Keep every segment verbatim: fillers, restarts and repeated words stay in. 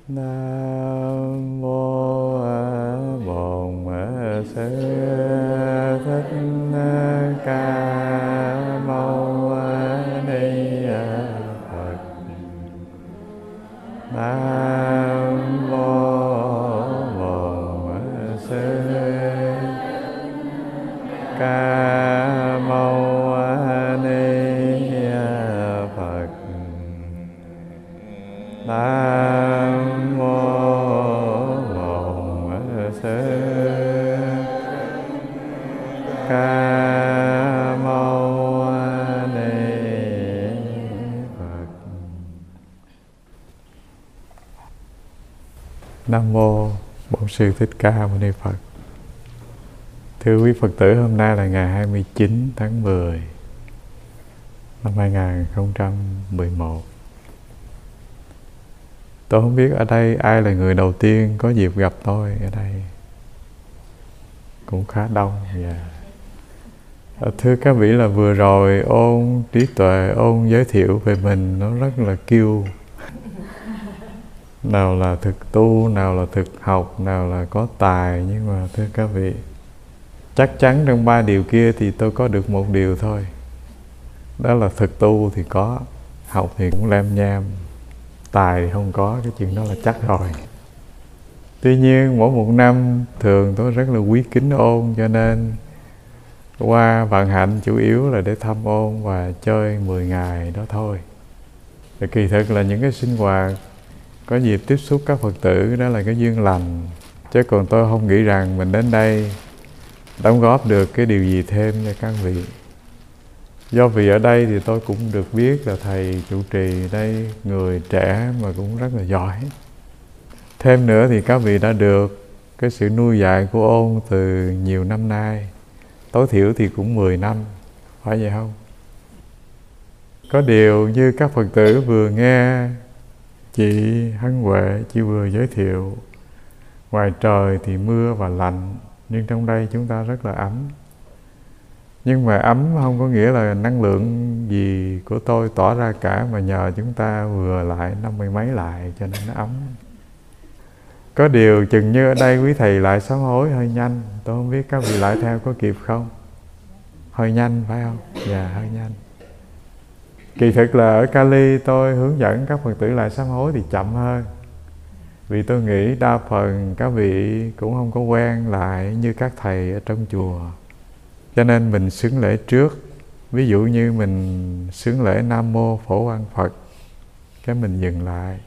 Nam mô Bổn Sư Thích Ca Mâu Ni Phật. Nam mô Bổn Sư Ca Mâu Ni Phật. Nam mô Bổn Sư Ca Mâu Ni Phật. Nam mô Bổn Sư Thích Ca Mâu Ni Phật. Thưa quý Phật tử, hôm nay là ngày hai mươi chín tháng mười năm hai nghìn không trăm mười một. Tôi không biết ở đây ai là người đầu tiên có dịp gặp tôi ở đây. Cũng khá đông. Yeah. Thưa các vị, là vừa rồi ôn trí tuệ, ôn giới thiệu về mình, nó rất là kiêu. Nào là thực tu, nào là thực học, nào là có tài. Nhưng mà thưa các vị, chắc chắn trong ba điều kia thì tôi có được một điều thôi. Đó là thực tu thì có, học thì cũng lem nham, tài thì không có, cái chuyện đó là chắc rồi. Tuy nhiên mỗi một năm thường tôi rất là quý kính ôn, cho nên qua vận hạnh chủ yếu là để thăm ôn và chơi mười ngày đó thôi. Và kỳ thực là những cái sinh hoạt có dịp tiếp xúc các Phật tử, đó là cái duyên lành. Chứ còn tôi không nghĩ rằng mình đến đây đóng góp được cái điều gì thêm cho các vị. Do vì ở đây thì tôi cũng được biết là thầy trụ trì đây người trẻ mà cũng rất là giỏi. Thêm nữa thì các vị đã được cái sự nuôi dạy của ôn từ nhiều năm nay, tối thiểu thì cũng mười năm, phải vậy không? Có điều như các Phật tử vừa nghe chị Hân Huệ, chị vừa giới thiệu, ngoài trời thì mưa và lạnh, nhưng trong đây chúng ta rất là ấm. Nhưng mà ấm không có nghĩa là năng lượng gì của tôi tỏ ra cả, mà nhờ chúng ta vừa lại năm mươi mấy lại cho nên nó ấm. Có điều chừng như ở đây quý thầy lại sám hối hơi nhanh. Tôi không biết các vị lại theo có kịp không? Hơi nhanh phải không? Dạ, hơi nhanh. Kỳ thực là ở Cali tôi hướng dẫn các Phật tử lại sám hối thì chậm hơn. Vì tôi nghĩ đa phần các vị cũng không có quen lại như các thầy ở trong chùa. Cho nên mình xưng lễ trước. Ví dụ như mình xưng lễ Nam Mô Phổ Quang Phật, cái mình dừng lại.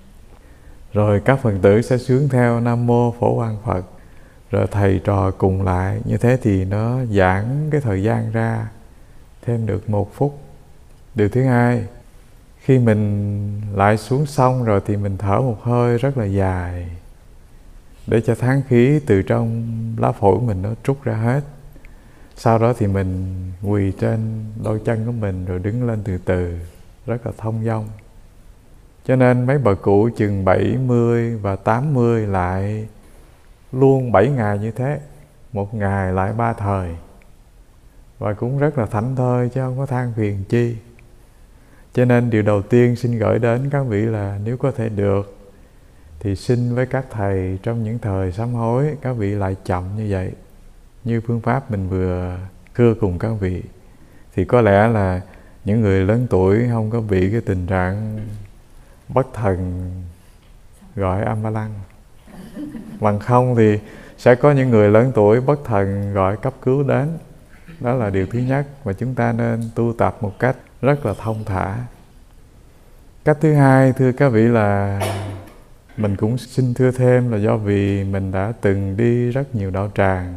Rồi các Phật tử sẽ xướng theo Nam Mô Phổ Quang Phật. Rồi thầy trò cùng lại. Như thế thì nó giãn cái thời gian ra thêm được một phút. Điều thứ hai, khi mình lại xuống xong rồi thì mình thở một hơi rất là dài, để cho tháng khí từ trong lá phổi mình nó trút ra hết. Sau đó thì mình quỳ trên đôi chân của mình rồi đứng lên từ từ, rất là thông dong. Cho nên mấy bà cụ chừng bảy mươi và tám mươi lại luôn bảy ngày như thế, một ngày lại ba thời. Và cũng rất là thảnh thơi chứ không có than phiền chi. Cho nên điều đầu tiên xin gửi đến các vị là nếu có thể được thì xin với các thầy trong những thời sám hối các vị lại chậm như vậy, như phương pháp mình vừa thưa cùng các vị. Thì có lẽ là những người lớn tuổi không có bị cái tình trạng bất thần gọi ambulance. Bằng không thì sẽ có những người lớn tuổi bất thần gọi cấp cứu đến. Đó là điều thứ nhất mà chúng ta nên tu tập một cách rất là thông thả. Cách thứ hai, thưa các vị, là mình cũng xin thưa thêm là do vì mình đã từng đi rất nhiều đạo tràng.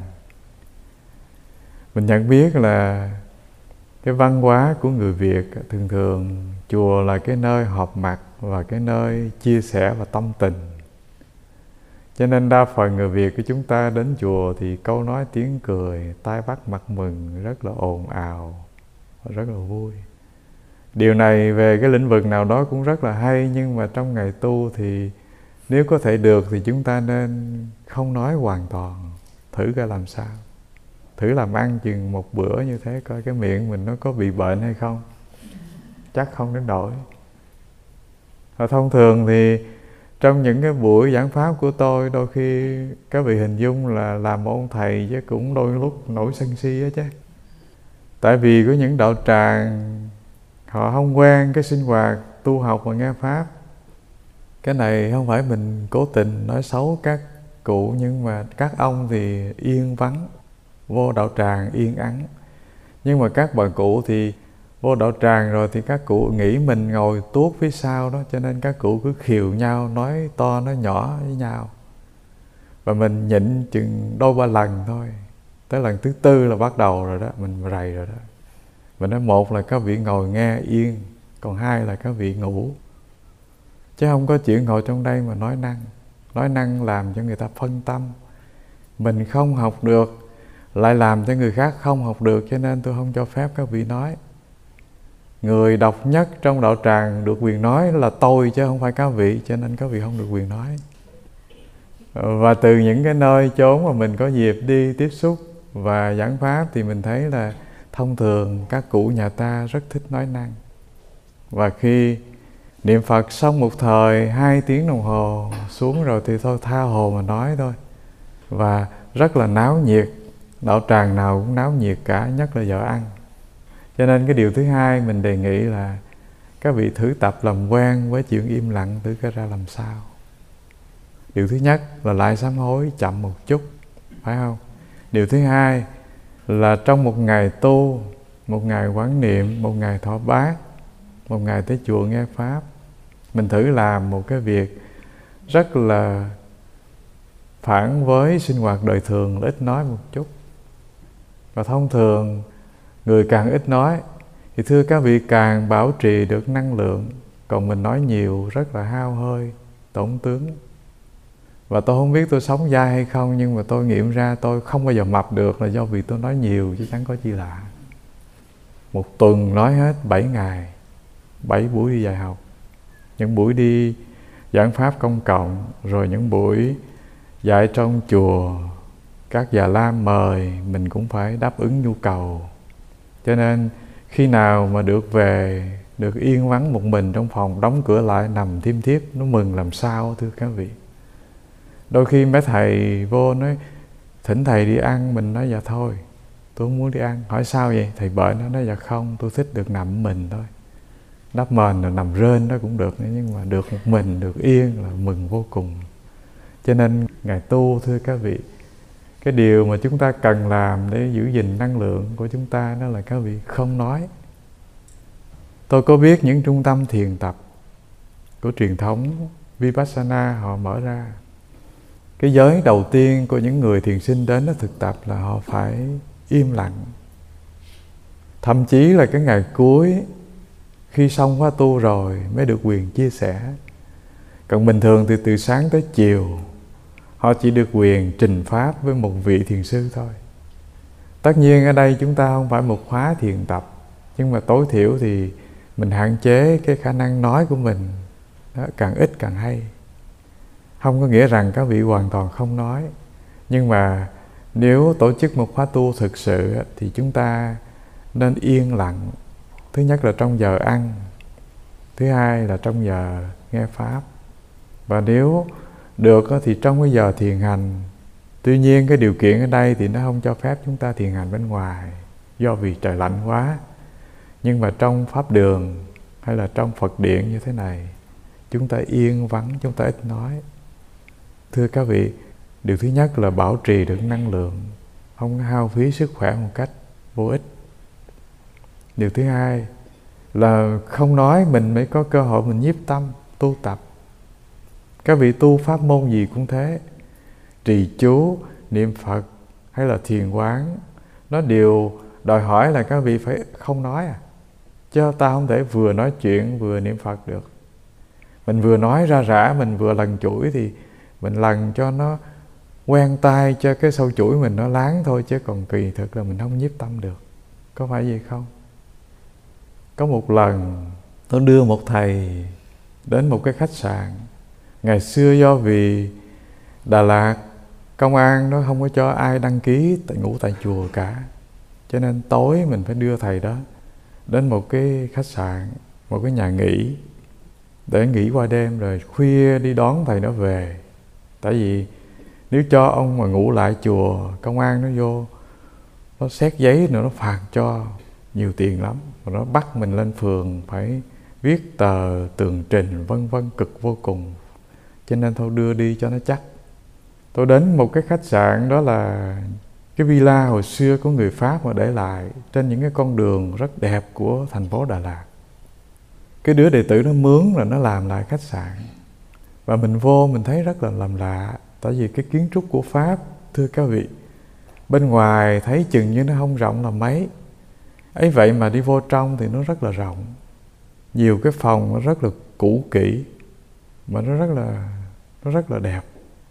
Mình nhận biết là cái văn hóa của người Việt thường thường chùa là cái nơi họp mặt và cái nơi chia sẻ và tâm tình. Cho nên đa phần người Việt của chúng ta đến chùa thì câu nói tiếng cười, tai bắt mặt mừng, rất là ồn ào, rất là vui. Điều này về cái lĩnh vực nào đó cũng rất là hay, nhưng mà trong ngày tu thì nếu có thể được thì chúng ta nên không nói hoàn toàn, thử coi làm sao. Thử làm ăn chừng một bữa như thế coi cái miệng mình nó có bị bệnh hay không. Chắc không đến nỗi. Và thông thường thì trong những cái buổi giảng pháp của tôi, đôi khi các vị hình dung là làm một ông thầy chứ cũng đôi lúc nổi sân si á chứ. Tại vì có những đạo tràng họ không quen cái sinh hoạt tu học và nghe pháp. Cái này không phải mình cố tình nói xấu các cụ, nhưng mà các ông thì yên vắng, vô đạo tràng yên ắng. Nhưng mà các bà cụ thì vô đạo tràng rồi thì các cụ nghĩ mình ngồi tuốt phía sau đó, cho nên các cụ cứ khiều nhau, nói to nói nhỏ với nhau. Và mình nhịn chừng đôi ba lần thôi. Tới lần thứ tư là bắt đầu rồi đó, mình rầy rồi đó. Mình nói một là các vị ngồi nghe yên, còn hai là các vị ngủ. Chứ không có chuyện ngồi trong đây mà nói năng. Nói năng làm cho người ta phân tâm. Mình không học được, lại làm cho người khác không học được, cho nên tôi không cho phép các vị nói. Người độc nhất trong đạo tràng được quyền nói là tôi chứ không phải các vị, cho nên các vị không được quyền nói. Và từ những cái nơi chốn mà mình có dịp đi tiếp xúc và giảng pháp thì mình thấy là thông thường các cụ nhà ta rất thích nói năng. Và khi niệm Phật xong một thời hai tiếng đồng hồ xuống rồi thì thôi tha hồ mà nói thôi. Và rất là náo nhiệt, đạo tràng nào cũng náo nhiệt cả, nhất là giờ ăn. Cho nên cái điều thứ hai mình đề nghị là các vị thử tập làm quen với chuyện im lặng thử cái ra làm sao. Điều thứ nhất là lại sám hối chậm một chút, phải không? Điều thứ hai là trong một ngày tu, một ngày quán niệm, một ngày thọ bát, một ngày tới chùa nghe pháp, mình thử làm một cái việc rất là phản với sinh hoạt đời thường là ít nói một chút. Và thông thường người càng ít nói thì thưa các vị càng bảo trì được năng lượng. Còn mình nói nhiều rất là hao hơi, tổn tướng. Và tôi không biết tôi sống dai hay không, nhưng mà tôi nghiệm ra tôi không bao giờ mập được là do vì tôi nói nhiều chứ chẳng có chi lạ. Một tuần nói hết bảy ngày, bảy buổi đi dạy học, những buổi đi giảng pháp công cộng, rồi những buổi dạy trong chùa, các già lam mời mình cũng phải đáp ứng nhu cầu. Cho nên khi nào mà được về, được yên vắng một mình trong phòng, đóng cửa lại nằm thiêm thiếp, nó mừng làm sao thưa các vị. Đôi khi mấy thầy vô nói thỉnh thầy đi ăn, mình nói dạ thôi tôi không muốn đi ăn. Hỏi sao vậy? Thầy bệnh. Nó nói dạ không, tôi thích được nằm mình thôi. Đắp mền rồi nằm rên đó cũng được, nhưng mà được một mình, được yên là mừng vô cùng. Cho nên ngày tu thưa các vị, cái điều mà chúng ta cần làm để giữ gìn năng lượng của chúng ta đó là các vị không nói. Tôi có biết những trung tâm thiền tập của truyền thống Vipassana họ mở ra. Cái giới đầu tiên của những người thiền sinh đến đó thực tập là họ phải im lặng. Thậm chí là cái ngày cuối khi xong khóa tu rồi mới được quyền chia sẻ. Còn bình thường thì từ sáng tới chiều họ chỉ được quyền trình pháp với một vị thiền sư thôi. Tất nhiên ở đây chúng ta không phải một khóa thiền tập, nhưng mà tối thiểu thì mình hạn chế cái khả năng nói của mình đó, càng ít càng hay. Không có nghĩa rằng các vị hoàn toàn không nói, nhưng mà nếu tổ chức một khóa tu thực sự thì chúng ta nên yên lặng. Thứ nhất là trong giờ ăn, thứ hai là trong giờ nghe pháp, và nếu được thì trong cái giờ thiền hành. Tuy nhiên cái điều kiện ở đây thì nó không cho phép chúng ta thiền hành bên ngoài, do vì trời lạnh quá. Nhưng mà trong pháp đường hay là trong Phật điện như thế này, chúng ta yên vắng, chúng ta ít nói. Thưa các vị, điều thứ nhất là bảo trì được năng lượng, không hao phí sức khỏe một cách vô ích. Điều thứ hai là không nói mình mới có cơ hội mình nhiếp tâm, tu tập. Các vị tu pháp môn gì cũng thế, trì chú, niệm Phật hay là thiền quán, nó đều đòi hỏi là các vị phải không nói à. Chứ ta không thể vừa nói chuyện vừa niệm Phật được. Mình vừa nói ra rã, mình vừa lần chuỗi thì mình lần cho nó quen tai, cho cái sâu chuỗi mình nó láng thôi, chứ còn kỳ thực là mình không nhiếp tâm được. Có phải vậy không? Có một lần tôi đưa một thầy đến một cái khách sạn. Ngày xưa do vì Đà Lạt công an nó không có cho ai đăng ký tại ngủ tại chùa cả, cho nên tối mình phải đưa thầy đó đến một cái khách sạn, một cái nhà nghỉ. để nghỉ qua đêm rồi khuya đi đón thầy nó về. Tại vì nếu cho ông mà ngủ lại chùa, công an nó vô, nó xét giấy nữa, nó phạt cho nhiều tiền lắm. Và nó bắt mình lên phường phải viết tờ tường trình vân vân, cực vô cùng. Cho nên thôi đưa đi cho nó chắc. Tôi đến một cái khách sạn, đó là cái villa hồi xưa của người Pháp mà để lại trên những cái con đường rất đẹp của thành phố Đà Lạt. Cái đứa đệ tử nó mướn là nó làm lại khách sạn. Và mình vô mình thấy rất là làm lạ. Tại vì cái kiến trúc của Pháp, thưa các vị, bên ngoài thấy chừng như nó không rộng là mấy. Ấy vậy mà đi vô trong thì nó rất là rộng. Nhiều cái phòng nó rất là cũ kỹ, mà nó rất là, nó rất là đẹp.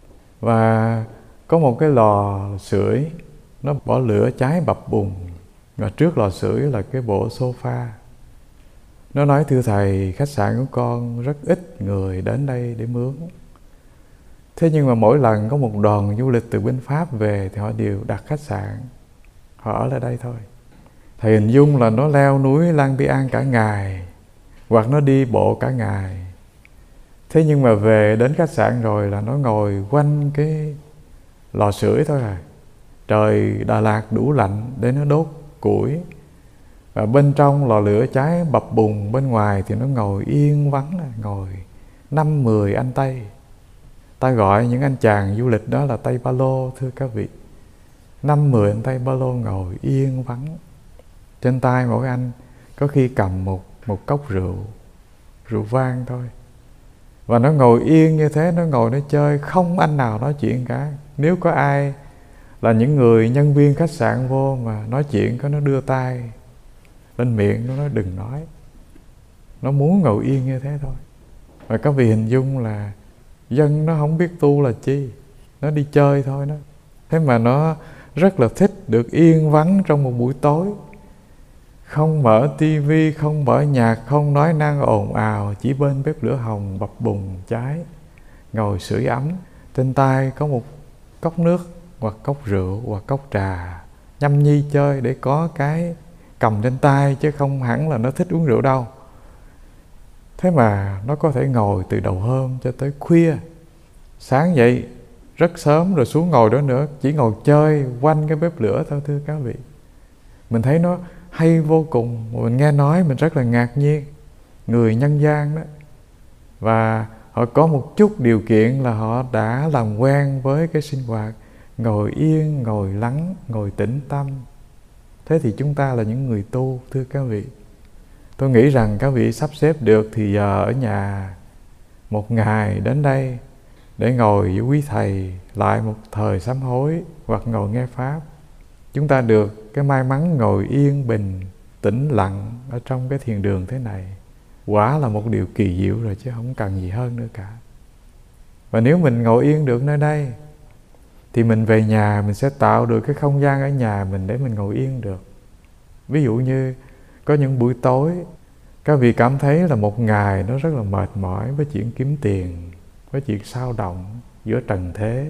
Và có một cái lò sưởi, nó bỏ lửa cháy bập bùng. Và trước lò sưởi là cái bộ sofa. Nó nói thưa thầy, khách sạn của con rất ít người đến đây để mướn. Thế nhưng mà mỗi lần có một đoàn du lịch từ bên Pháp về thì họ đều đặt khách sạn, họ ở lại đây thôi. Thầy hình dung là nó leo núi Lang Biang cả ngày, hoặc nó đi bộ cả ngày. Thế nhưng mà về đến khách sạn rồi là nó ngồi quanh cái lò sưởi thôi à. Trời Đà Lạt đủ lạnh để nó đốt củi. Và bên trong lò lửa cháy bập bùng, bên ngoài thì nó ngồi yên vắng, ngồi năm mười anh Tây. Ta gọi những anh chàng du lịch đó là Tây Ba Lô, thưa các vị. Năm mười anh Tây Ba Lô ngồi yên vắng. Trên tay mỗi anh có khi cầm một, một cốc rượu, rượu vang thôi. Và nó ngồi yên như thế, nó ngồi nó chơi, không anh nào nói chuyện cả. Nếu có ai là những người nhân viên khách sạn vô mà nói chuyện, có nó đưa tay lên miệng, nó nói đừng nói. Nó muốn ngồi yên như thế thôi. Và các vị hình dung là dân nó không biết tu là chi, nó đi chơi thôi đó. Thế mà nó rất là thích được yên vắng trong một buổi tối. Không mở tivi, không mở nhạc, không nói năng ồn ào, chỉ bên bếp lửa hồng bập bùng cháy, ngồi sưởi ấm. Trên tay có một cốc nước, hoặc cốc rượu, hoặc cốc trà, nhâm nhi chơi để có cái cầm trên tay, chứ không hẳn là nó thích uống rượu đâu. Thế mà nó có thể ngồi từ đầu hôm cho tới khuya. Sáng dậy rất sớm rồi xuống ngồi đó nữa, chỉ ngồi chơi quanh cái bếp lửa thôi, thưa các vị. Mình thấy nó hay vô cùng, mình nghe nói mình rất là ngạc nhiên. Người nhân gian đó. Và họ có một chút điều kiện là họ đã làm quen với cái sinh hoạt ngồi yên, ngồi lắng, ngồi tĩnh tâm. Thế thì chúng ta là những người tu, thưa các vị. Tôi nghĩ rằng các vị sắp xếp được thì giờ ở nhà một ngày đến đây để ngồi với quý thầy lại một thời sám hối, hoặc ngồi nghe Pháp. Chúng ta được cái may mắn ngồi yên bình, tĩnh lặng ở trong cái thiền đường thế này. Quả là một điều kỳ diệu rồi, chứ không cần gì hơn nữa cả. Và nếu mình ngồi yên được nơi đây thì mình về nhà mình sẽ tạo được cái không gian ở nhà mình để mình ngồi yên được. Ví dụ như có những buổi tối các vị cảm thấy là một ngày nó rất là mệt mỏi với chuyện kiếm tiền, với chuyện sao động giữa trần thế.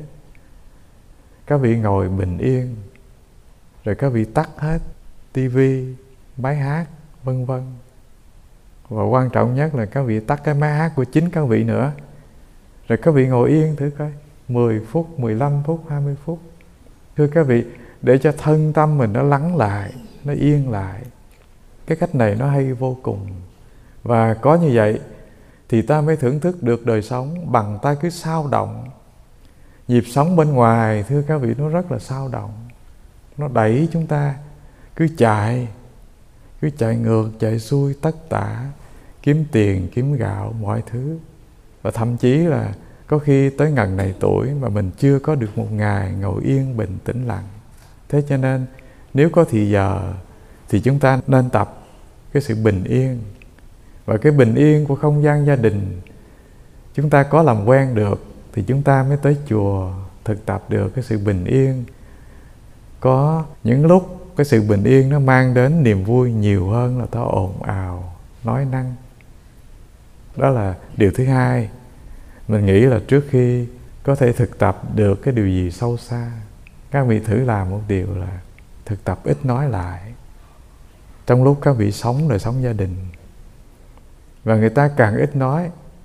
Các vị ngồi bình yên, rồi các vị tắt hết tivi, máy hát, vân vân. Và quan trọng nhất là các vị tắt cái máy hát của chính các vị nữa. Rồi các vị ngồi yên thử coi, mười phút, mười lăm phút, hai mươi phút. Thưa các vị, để cho thân tâm mình nó lắng lại, nó yên lại. Cái cách này nó hay vô cùng. Và có như vậy thì ta mới thưởng thức được đời sống. Bằng ta cứ sao động. Nhịp sống bên ngoài, thưa các vị, nó rất là sao động. Nó đẩy chúng ta cứ chạy, cứ chạy ngược, chạy xuôi tất tả, kiếm tiền, kiếm gạo, mọi thứ. Và thậm chí là có khi tới ngần này tuổi mà mình chưa có được một ngày ngồi yên bình tĩnh lặng. Thế cho nên nếu có thì giờ thì chúng ta nên tập cái sự bình yên. Và cái bình yên của không gian gia đình chúng ta có làm quen được thì chúng ta mới tới chùa thực tập được cái sự bình yên. Có những lúc cái sự bình yên nó mang đến niềm vui nhiều hơn là ta ồn ào, nói năng. Đó là điều thứ hai. Mình nghĩ là trước khi có thể thực tập được cái điều gì sâu xa, các vị thử làm một điều là thực tập ít nói lại trong lúc các vị sống đời sống gia đình. Và người ta càng ít nói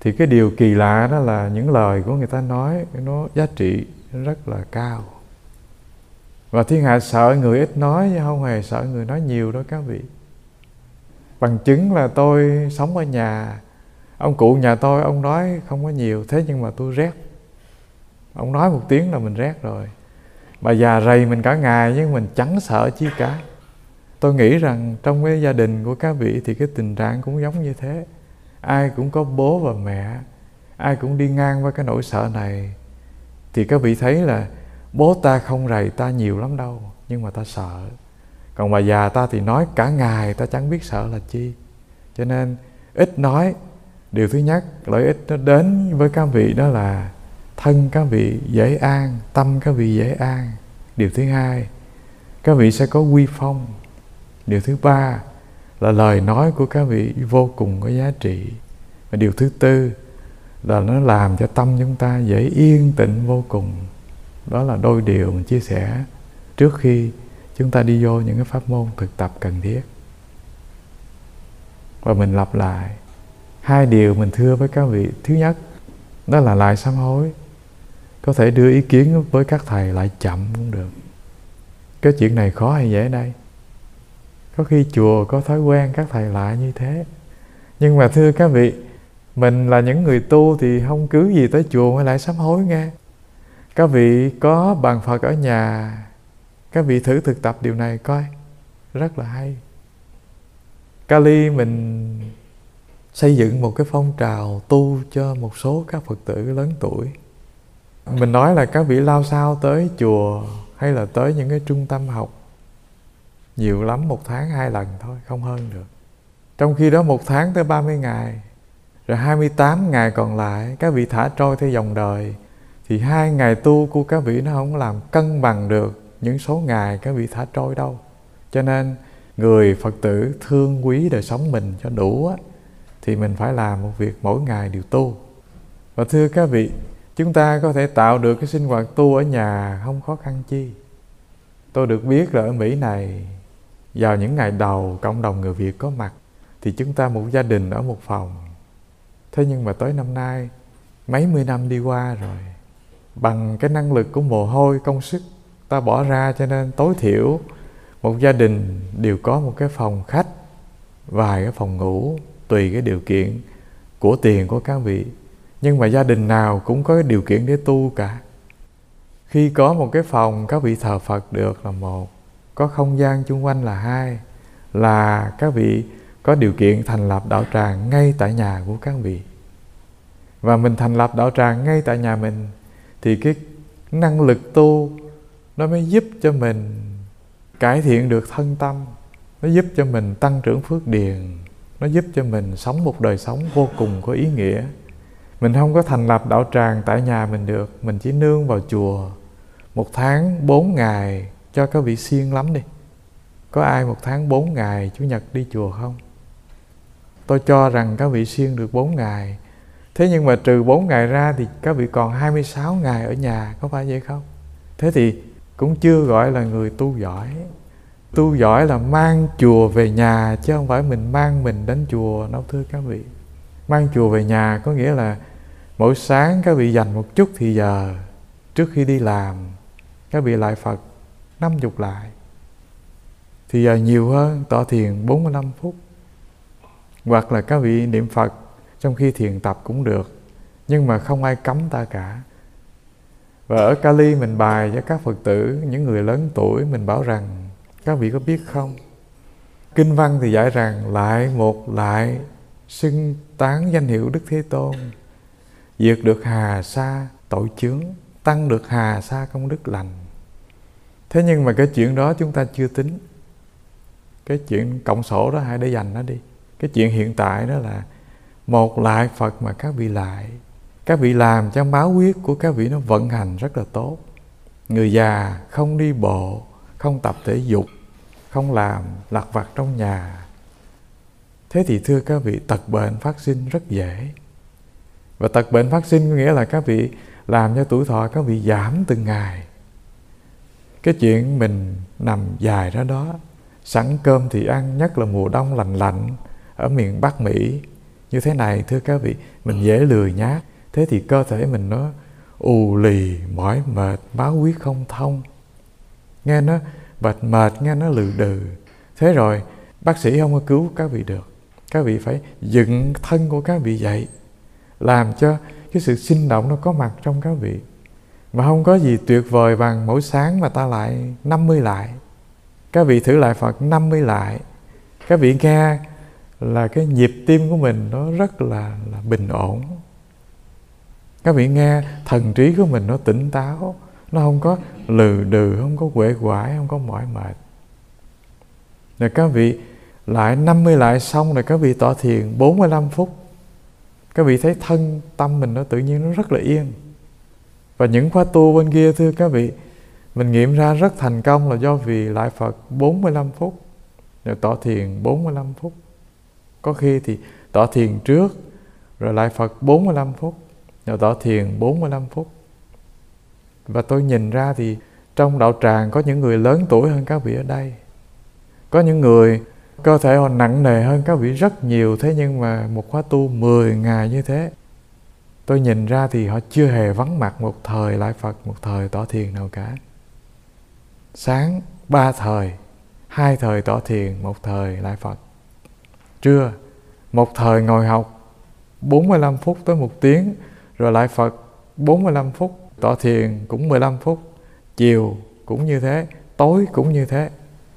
Thì cái điều kỳ lạ đó là những lời của người ta nói nó giá trị rất là cao. Và thiên hạ sợ người ít nói chứ không hề sợ người nói nhiều đó các vị. Bằng chứng là tôi sống ở nhà, ông cụ nhà tôi ông nói không có nhiều, thế nhưng mà tôi rét. Ông nói một tiếng là mình rét rồi. Bà già rầy mình cả ngày nhưng mình chẳng sợ chi cả. Tôi nghĩ rằng trong cái gia đình của các vị thì cái tình trạng cũng giống như thế. Ai cũng có bố và mẹ, ai cũng đi ngang qua cái nỗi sợ này. Thì các vị thấy là bố ta không rầy ta nhiều lắm đâu, nhưng mà ta sợ. Còn bà già ta thì nói cả ngày, ta chẳng biết sợ là chi. Cho nên ít nói. Điều thứ nhất, lợi ích nó đến với các vị đó là thân các vị dễ an, tâm các vị dễ an. Điều thứ hai, các vị sẽ có uy phong. Điều thứ ba là lời nói của các vị vô cùng có giá trị. Và điều thứ tư là nó làm cho tâm chúng ta dễ yên tĩnh vô cùng. Đó là đôi điều mình chia sẻ trước khi chúng ta đi vô những cái pháp môn thực tập cần thiết. Và mình lặp lại hai điều mình thưa với các vị. Thứ nhất, đó là lại sám hối. Có thể đưa ý kiến với các thầy lại chậm cũng được. Cái chuyện này khó hay dễ đây? Có khi chùa có thói quen các thầy lại như thế. Nhưng mà thưa các vị, mình là những người tu thì không cứ gì tới chùa mới lại sám hối nghe. Các vị có bàn Phật ở nhà, các vị thử thực tập điều này coi, rất là hay. Cali mình xây dựng một cái phong trào tu cho một số các Phật tử lớn tuổi. Mình nói là các vị lao sao tới chùa hay là tới những cái trung tâm học, nhiều lắm một tháng hai lần thôi, không hơn được. Trong khi đó một tháng tới ba mươi ngày, rồi hai mươi tám ngày còn lại các vị thả trôi theo dòng đời, thì hai ngày tu của các vị nó không làm cân bằng được những số ngày các vị thả trôi đâu. Cho nên người Phật tử thương quý đời sống mình cho đủ á, thì mình phải làm một việc mỗi ngày đều tu. Và thưa các vị, chúng ta có thể tạo được cái sinh hoạt tu ở nhà không khó khăn chi. Tôi được biết là ở Mỹ này, vào những ngày đầu cộng đồng người Việt có mặt, thì chúng ta một gia đình ở một phòng. Thế nhưng mà tới năm nay, mấy mươi năm đi qua rồi, bằng cái năng lực của mồ hôi, công sức ta bỏ ra, cho nên tối thiểu một gia đình đều có một cái phòng khách, vài cái phòng ngủ, tùy cái điều kiện của tiền của các vị. Nhưng mà gia đình nào cũng có cái điều kiện để tu cả. Khi có một cái phòng các vị thờ Phật được là một, có không gian chung quanh là hai, là các vị có điều kiện thành lập đạo tràng ngay tại nhà của các vị. Và mình thành lập đạo tràng ngay tại nhà mình, thì cái năng lực tu nó mới giúp cho mình cải thiện được thân tâm, nó giúp cho mình tăng trưởng phước điền, nó giúp cho mình sống một đời sống vô cùng có ý nghĩa. Mình không có thành lập đạo tràng tại nhà mình được, mình chỉ nương vào chùa. Một tháng bốn ngày cho các vị siêng lắm đi. Có ai một tháng bốn ngày Chủ nhật đi chùa không? Tôi cho rằng các vị siêng được bốn ngày. Thế nhưng mà trừ bốn ngày ra thì các vị còn hai mươi sáu ngày ở nhà, có phải vậy không? Thế thì cũng chưa gọi là người tu giỏi. Tu giỏi là mang chùa về nhà, chứ không phải mình mang mình đến chùa đâu thưa các vị. Mang chùa về nhà có nghĩa là mỗi sáng các vị dành một chút thì giờ trước khi đi làm, các vị lại Phật năm mươi lại. Thì giờ nhiều hơn, tọa thiền bốn mươi lăm phút. Hoặc là các vị niệm Phật trong khi thiền tập cũng được, nhưng mà không ai cấm ta cả. Và ở Cali mình bài cho các Phật tử, những người lớn tuổi, mình bảo rằng các vị có biết không, kinh văn thì dạy rằng lại một lại xưng tán danh hiệu Đức Thế Tôn, diệt được hà sa tội chướng, tăng được hà sa công đức lành. Thế nhưng mà cái chuyện đó chúng ta chưa tính. Cái chuyện cộng sổ đó hãy để dành nó đi. Cái chuyện hiện tại đó là một lại Phật mà các vị lại, các vị làm cho máu huyết của các vị nó vận hành rất là tốt. Người già không đi bộ, không tập thể dục, không làm lặt vặt trong nhà. Thế thì thưa các vị, tật bệnh phát sinh rất dễ. Và tật bệnh phát sinh có nghĩa là các vị làm cho tuổi thọ các vị giảm từng ngày. Cái chuyện mình nằm dài ra đó, sẵn cơm thì ăn, nhất là mùa đông lạnh lạnh ở miền Bắc Mỹ, như thế này, thưa các vị, mình dễ lười nhác, thế thì cơ thể mình nó ù lì, mỏi mệt, máu huyết không thông, nghe nó mệt mệt, nghe nó lừ đừ. Thế rồi bác sĩ không có cứu các vị được, các vị phải dựng thân của các vị dậy, làm cho cái sự sinh động nó có mặt trong các vị. Mà không có gì tuyệt vời bằng mỗi sáng mà ta lại năm mươi lại. Các vị thử lại Phật năm mươi lại, các vị nghe là cái nhịp tim của mình nó rất là, là bình ổn. Các vị nghe thần trí của mình nó tỉnh táo, nó không có lừ đừ, không có uể oải, không có mỏi mệt. Rồi các vị lại năm mươi lại xong rồi các vị tọa thiền bốn mươi lăm phút. Các vị thấy thân tâm mình nó tự nhiên nó rất là yên. Và những khóa tu bên kia, thưa các vị, mình nghiệm ra rất thành công là do vì lại Phật bốn mươi lăm phút, rồi tọa thiền bốn mươi lăm phút. Có khi thì tọa thiền trước, rồi lại Phật bốn mươi lăm phút, rồi tọa thiền bốn mươi lăm phút. Và tôi nhìn ra thì trong đạo tràng có những người lớn tuổi hơn các vị ở đây. Có những người cơ thể họ nặng nề hơn các vị rất nhiều, thế nhưng mà một khóa tu mười ngày như thế, tôi nhìn ra thì họ chưa hề vắng mặt một thời lại Phật, một thời tọa thiền nào cả. Sáng ba thời, hai thời tọa thiền, một thời lại Phật. Trưa một thời ngồi học bốn mươi lăm phút tới một tiếng, rồi lại Phật bốn mươi lăm phút, tọa thiền cũng mười lăm phút. Chiều cũng như thế, tối cũng như thế.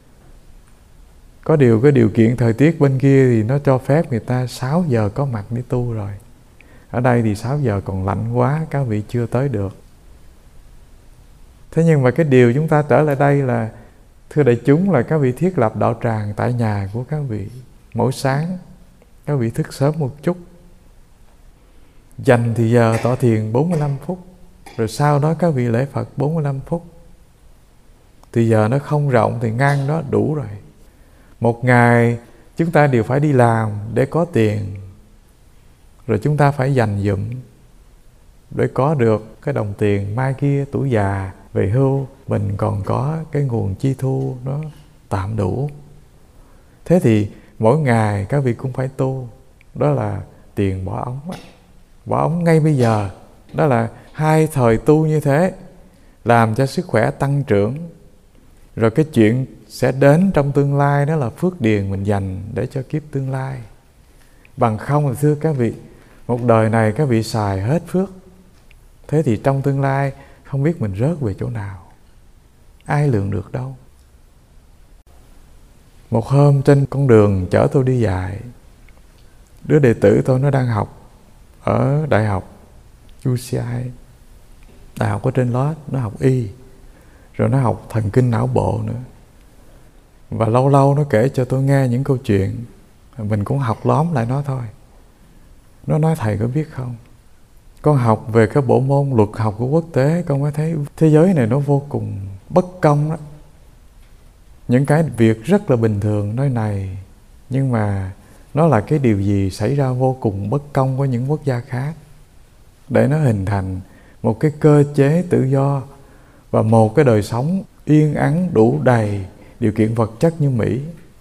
Có điều cái điều kiện thời tiết bên kia thì nó cho phép người ta sáu giờ có mặt để tu rồi. Ở đây thì sáu giờ còn lạnh quá, các vị chưa tới được. Thế nhưng mà cái điều chúng ta trở lại đây là, thưa đại chúng, là các vị thiết lập đạo tràng tại nhà của các vị. Mỗi sáng các vị thức sớm một chút, dành thì giờ tọa thiền bốn mươi lăm phút, rồi sau đó các vị lễ Phật bốn mươi lăm phút. Thì giờ nó không rộng thì ngang đó đủ rồi. Một ngày chúng ta đều phải đi làm để có tiền, rồi chúng ta phải dành dụm để có được cái đồng tiền mai kia tuổi già về hưu mình còn có cái nguồn chi thu nó tạm đủ. Thế thì mỗi ngày các vị cũng phải tu, đó là tiền bỏ ống. Bỏ ống ngay bây giờ, đó là hai thời tu như thế, làm cho sức khỏe tăng trưởng. Rồi cái chuyện sẽ đến trong tương lai, đó là phước điền mình dành để cho kiếp tương lai. Bằng không thì thưa các vị, một đời này các vị xài hết phước, thế thì trong tương lai không biết mình rớt về chỗ nào, ai lường được đâu. Một hôm trên con đường chở tôi đi dạy, đứa đệ tử tôi nó đang học ở đại học u xê i, đại học ở trên Lót, nó học y, rồi nó học thần kinh não bộ nữa. Và lâu lâu nó kể cho tôi nghe những câu chuyện, mình cũng học lóm lại nó thôi. Nó nói: thầy có biết không, con học về cái bộ môn luật học của quốc tế, con mới thấy thế giới này nó vô cùng bất công đó. Những cái việc rất là bình thường nói này, nhưng mà nó là cái điều gì xảy ra vô cùng bất công với những quốc gia khác, để nó hình thành một cái cơ chế tự do và một cái đời sống yên ắng đủ đầy điều kiện vật chất như Mỹ.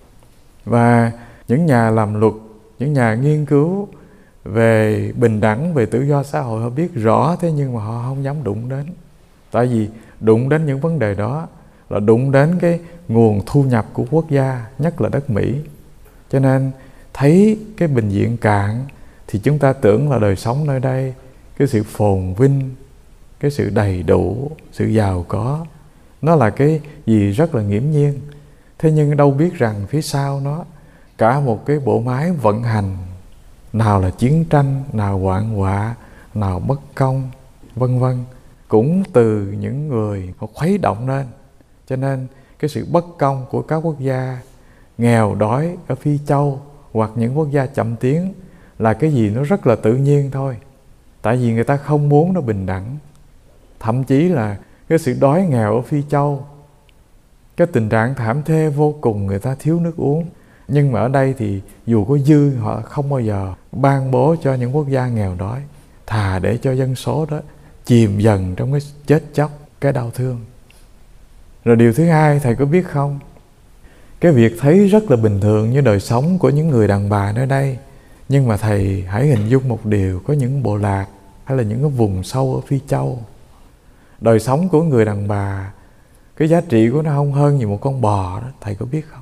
Và những nhà làm luật, những nhà nghiên cứu về bình đẳng, về tự do xã hội, họ biết rõ, thế nhưng mà họ không dám đụng đến. Tại vì đụng đến những vấn đề đó là đụng đến cái nguồn thu nhập của quốc gia, nhất là đất Mỹ. Cho nên thấy cái bình diện cạn thì chúng ta tưởng là đời sống nơi đây, cái sự phồn vinh, cái sự đầy đủ, sự giàu có, nó là cái gì rất là nghiễm nhiên. Thế nhưng đâu biết rằng phía sau nó cả một cái bộ máy vận hành, nào là chiến tranh, nào hoạn họa, nào bất công, vân vân, cũng từ những người họ khuấy động nên. Cho nên cái sự bất công của các quốc gia nghèo đói ở Phi Châu hoặc những quốc gia chậm tiến là cái gì nó rất là tự nhiên thôi. Tại vì người ta không muốn nó bình đẳng. Thậm chí là cái sự đói nghèo ở Phi Châu, cái tình trạng thảm thê vô cùng, người ta thiếu nước uống. Nhưng mà ở đây thì dù có dư, họ không bao giờ ban bố cho những quốc gia nghèo đói, thà để cho dân số đó chìm dần trong cái chết chóc, cái đau thương. Rồi điều thứ hai, thầy có biết không, cái việc thấy rất là bình thường như đời sống của những người đàn bà nơi đây, Nhưng mà thầy hãy hình dung một điều, có những bộ lạc hay là những cái vùng sâu ở Phi Châu, đời sống của người đàn bà, cái giá trị của nó không hơn gì một con bò đó, thầy có biết không?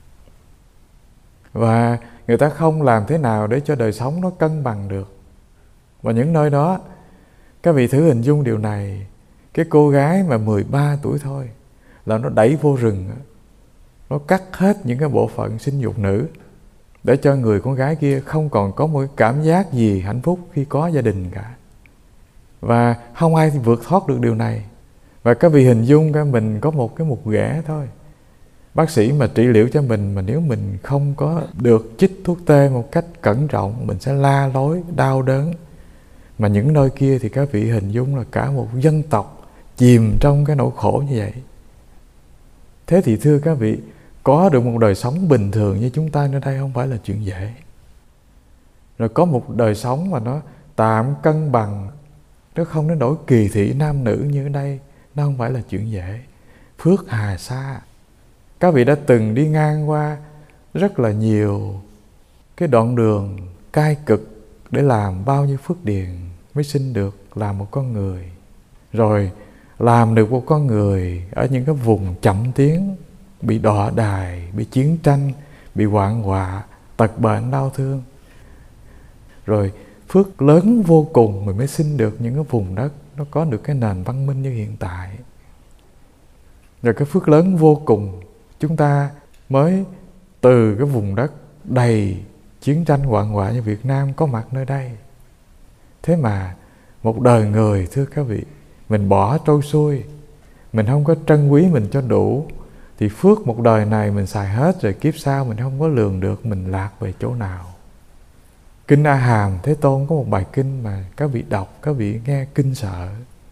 Và người ta không làm thế nào để cho đời sống nó cân bằng được. Và những nơi đó, các vị thử hình dung điều này, cái cô gái mà mười ba tuổi thôi là nó đẩy vô rừng, nó cắt hết những cái bộ phận sinh dục nữ để cho người con gái kia không còn có một cái cảm giác gì hạnh phúc khi có gia đình cả. Và không ai vượt thoát được điều này. Và các vị hình dung cả, mình có một cái mục ghẻ thôi. Bác sĩ mà trị liệu cho mình, mà nếu mình không có được chích thuốc tê một cách cẩn trọng, mình sẽ la lối, đau đớn. Mà những nơi kia thì các vị hình dung là cả một dân tộc chìm trong cái nỗi khổ như vậy. Thế thì thưa các vị, có được một đời sống bình thường như chúng ta nơi đây không phải là chuyện dễ. Rồi có một đời sống mà nó tạm cân bằng, nó không đến nỗi kỳ thị nam nữ như ở đây, nó không phải là chuyện dễ. Phước hà sa. Các vị đã từng đi ngang qua rất là nhiều cái đoạn đường cay cực để làm bao nhiêu phước điền mới sinh được làm một con người. Rồi làm được một con người ở những cái vùng chậm tiến, bị đọa đài, bị chiến tranh, bị hoạn họa, tật bệnh đau thương. Rồi phước lớn vô cùng mình mới sinh được những cái vùng đất nó có được cái nền văn minh như hiện tại. Rồi cái phước lớn vô cùng chúng ta mới từ cái vùng đất đầy chiến tranh hoạn họa như Việt Nam có mặt nơi đây. Thế mà một đời người, thưa các vị, mình bỏ trôi xuôi, mình không có trân quý mình cho đủ, thì phước một đời này mình xài hết rồi, kiếp sau mình không có lường được mình lạc về chỗ nào. Kinh A Hàm Thế Tôn có một bài kinh mà các vị đọc, các vị nghe kinh sợ.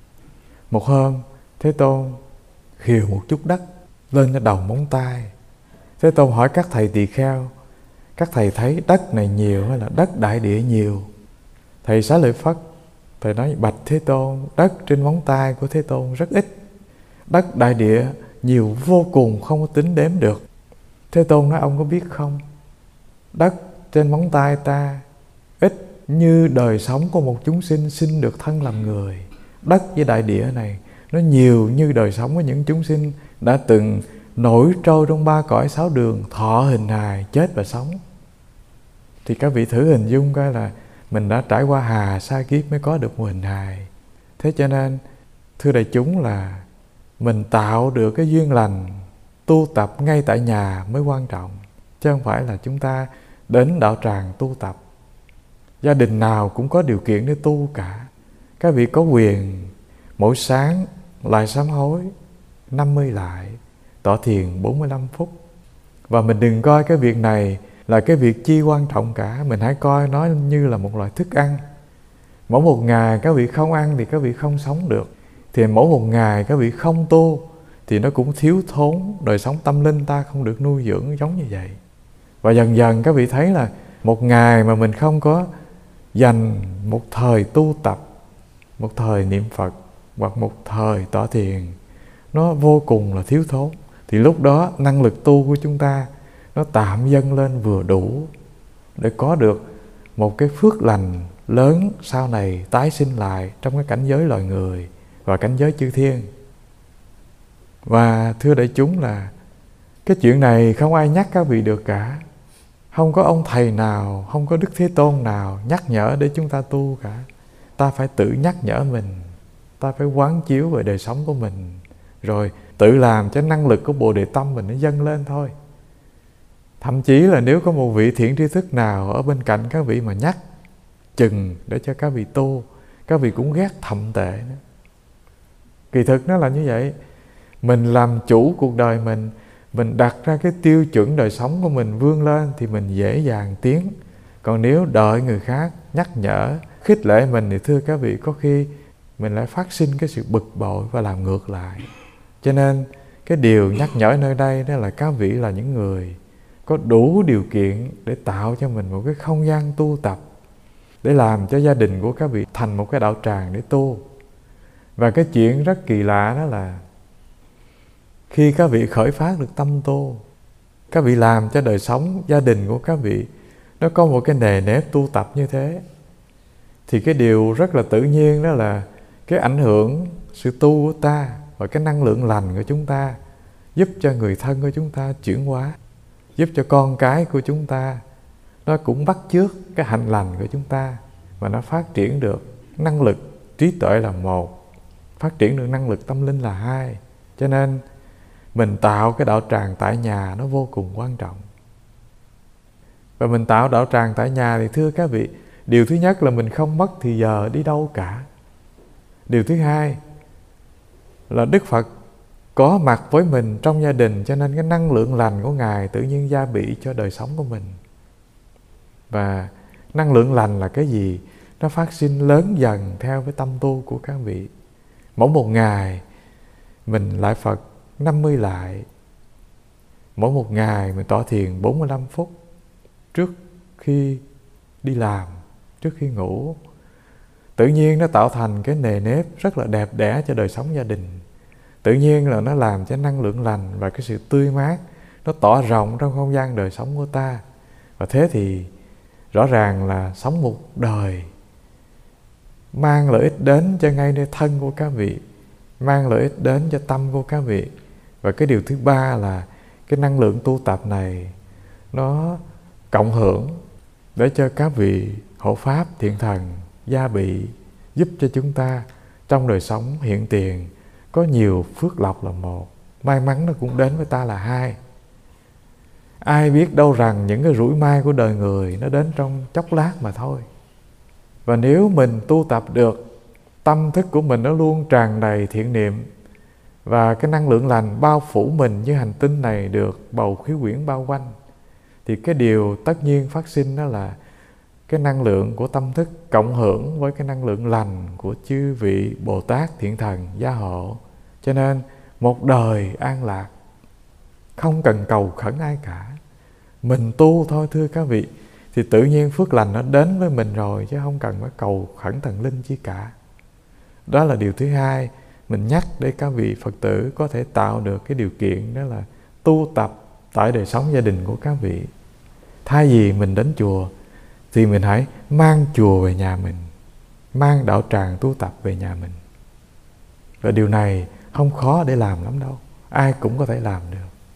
Một hôm Thế Tôn khều một chút đất lên cái đầu móng tay. Thế Tôn hỏi các thầy tỳ kheo, các thầy thấy đất này nhiều hay là đất đại địa nhiều? Thầy Xá Lợi Phất, thầy nói: bạch Thế Tôn, đất trên móng tay của Thế Tôn rất ít, đất đại địa nhiều vô cùng, không có tính đếm được. Thế Tôn nói: ông có biết không, đất trên móng tay ta ít như đời sống của một chúng sinh sinh được thân làm người. Đất với đại địa này nó nhiều như đời sống của những chúng sinh đã từng nổi trôi trong ba cõi sáu đường, thọ hình hài, chết và sống. Thì các vị thử hình dung coi là mình đã trải qua hà sa kiếp mới có được một hình hài. Thế cho nên thưa đại chúng là mình tạo được cái duyên lành, tu tập ngay tại nhà mới quan trọng, chứ không phải là chúng ta đến đạo tràng tu tập. Gia đình nào cũng có điều kiện để tu cả. Các vị có quyền mỗi sáng lại sám hối năm mươi lại, tọa thiền bốn mươi lăm phút. Và mình đừng coi cái việc này là cái việc chi quan trọng cả. Mình hãy coi nó như là một loại thức ăn. Mỗi một ngày các vị không ăn thì các vị không sống được. Thì mỗi một ngày các vị không tu thì nó cũng thiếu thốn, đời sống tâm linh ta không được nuôi dưỡng giống như vậy. Và dần dần các vị thấy là một ngày mà mình không có dành một thời tu tập, một thời niệm Phật hoặc một thời tọa thiền, nó vô cùng là thiếu thốn. Thì lúc đó năng lực tu của chúng ta nó tạm dâng lên vừa đủ để có được một cái phước lành lớn sau này tái sinh lại trong cái cảnh giới loài người và cảnh giới chư thiên. Và thưa đại chúng là cái chuyện này không ai nhắc các vị được cả. Không có ông thầy nào, không có Đức Thế Tôn nào nhắc nhở để chúng ta tu cả. Ta phải tự nhắc nhở mình, ta phải quán chiếu về đời sống của mình, rồi tự làm cho năng lực của Bồ Đề Tâm mình nó dâng lên thôi. Thậm chí là nếu có một vị thiện tri thức nào ở bên cạnh các vị mà nhắc chừng để cho các vị tu, các vị cũng ghét thậm tệ nữa. Kỳ thực nó là như vậy. Mình làm chủ cuộc đời mình, mình đặt ra cái tiêu chuẩn đời sống của mình vươn lên thì mình dễ dàng tiến. Còn nếu đợi người khác nhắc nhở, khích lệ mình thì thưa các vị, có khi mình lại phát sinh cái sự bực bội và làm ngược lại. Cho nên cái điều nhắc nhở nơi đây đó là các vị là những người có đủ điều kiện để tạo cho mình một cái không gian tu tập, để làm cho gia đình của các vị thành một cái đạo tràng để tu. Và cái chuyện rất kỳ lạ đó là khi các vị khởi phát được tâm tu, các vị làm cho đời sống gia đình của các vị nó có một cái nề nếp tu tập như thế, thì cái điều rất là tự nhiên đó là cái ảnh hưởng sự tu của ta và cái năng lượng lành của chúng ta giúp cho người thân của chúng ta chuyển hóa, giúp cho con cái của chúng ta nó cũng bắt chước cái hạnh lành của chúng ta, và nó phát triển được năng lực trí tuệ là một, phát triển được năng lực tâm linh là hai. Cho nên mình tạo cái đạo tràng tại nhà nó vô cùng quan trọng. Và mình tạo đạo tràng tại nhà thì thưa các vị, điều thứ nhất là mình không mất thì giờ đi đâu cả. Điều thứ hai là Đức Phật có mặt với mình trong gia đình, cho nên cái năng lượng lành của Ngài tự nhiên gia bị cho đời sống của mình. Và năng lượng lành là cái gì? Nó phát sinh lớn dần theo với tâm tu của các vị. Mỗi một ngày mình lại Phật năm mươi lại. Mỗi một ngày mình tọa thiền bốn mươi lăm phút trước khi đi làm, trước khi ngủ. Tự nhiên nó tạo thành cái nề nếp rất là đẹp đẽ cho đời sống gia đình. Tự nhiên là nó làm cho năng lượng lành và cái sự tươi mát nó tỏ rộng trong không gian đời sống của ta. Và thế thì rõ ràng là sống một đời mang lợi ích đến cho ngay nơi thân của các vị, mang lợi ích đến cho tâm của các vị. Và cái điều thứ ba là cái năng lượng tu tập này nó cộng hưởng để cho các vị hộ pháp thiện thần gia bị, giúp cho chúng ta trong đời sống hiện tiền có nhiều phước lộc là một, may mắn nó cũng đến với ta là hai. Ai biết đâu rằng những cái rủi may của đời người nó đến trong chốc lát mà thôi. Và nếu mình tu tập được, tâm thức của mình nó luôn tràn đầy thiện niệm, và cái năng lượng lành bao phủ mình như hành tinh này được bầu khí quyển bao quanh, thì cái điều tất nhiên phát sinh đó là cái năng lượng của tâm thức cộng hưởng với cái năng lượng lành của chư vị Bồ Tát thiện thần gia hộ. Cho nên một đời an lạc, không cần cầu khẩn ai cả. Mình tu thôi thưa các vị, thì tự nhiên phước lành nó đến với mình rồi, chứ không cần phải cầu khẩn thần linh chi cả. Đó là điều thứ hai mình nhắc để các vị Phật tử có thể tạo được cái điều kiện, đó là tu tập tại đời sống gia đình của các vị. Thay vì mình đến chùa thì mình hãy mang chùa về nhà mình, mang đạo tràng tu tập về nhà mình. Và điều này không khó để làm lắm đâu, ai cũng có thể làm được.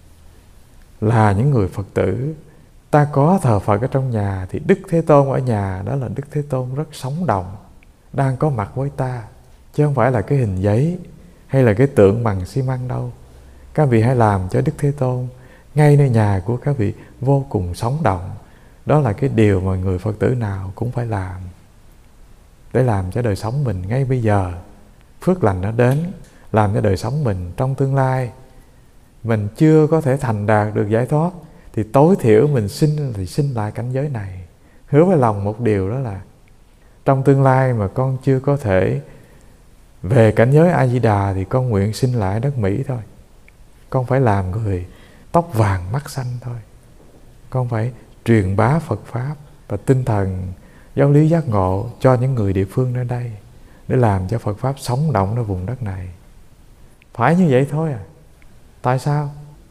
Là những người Phật tử, ta có thờ Phật ở trong nhà, thì Đức Thế Tôn ở nhà đó là Đức Thế Tôn rất sống động, đang có mặt với ta, chứ không phải là cái hình giấy hay là cái tượng bằng xi măng đâu. Các vị hãy làm cho Đức Thế Tôn ngay nơi nhà của các vị vô cùng sống động. Đó là cái điều mà người Phật tử nào cũng phải làm, để làm cho đời sống mình ngay bây giờ phước lành nó đến, làm cho đời sống mình trong tương lai mình chưa có thể thành đạt được giải thoát, thì tối thiểu mình sinh thì sinh lại cảnh giới này. Hứa với lòng một điều, đó là trong tương lai mà con chưa có thể về cảnh giới A Di Đà, thì con nguyện sinh lại đất Mỹ thôi. Con phải làm người tóc vàng mắt xanh thôi. Con phải truyền bá Phật Pháp và tinh thần giáo lý giác ngộ cho những người địa phương nơi đây, để làm cho Phật Pháp sống động ở vùng đất này. Phải như vậy thôi à. Tại sao?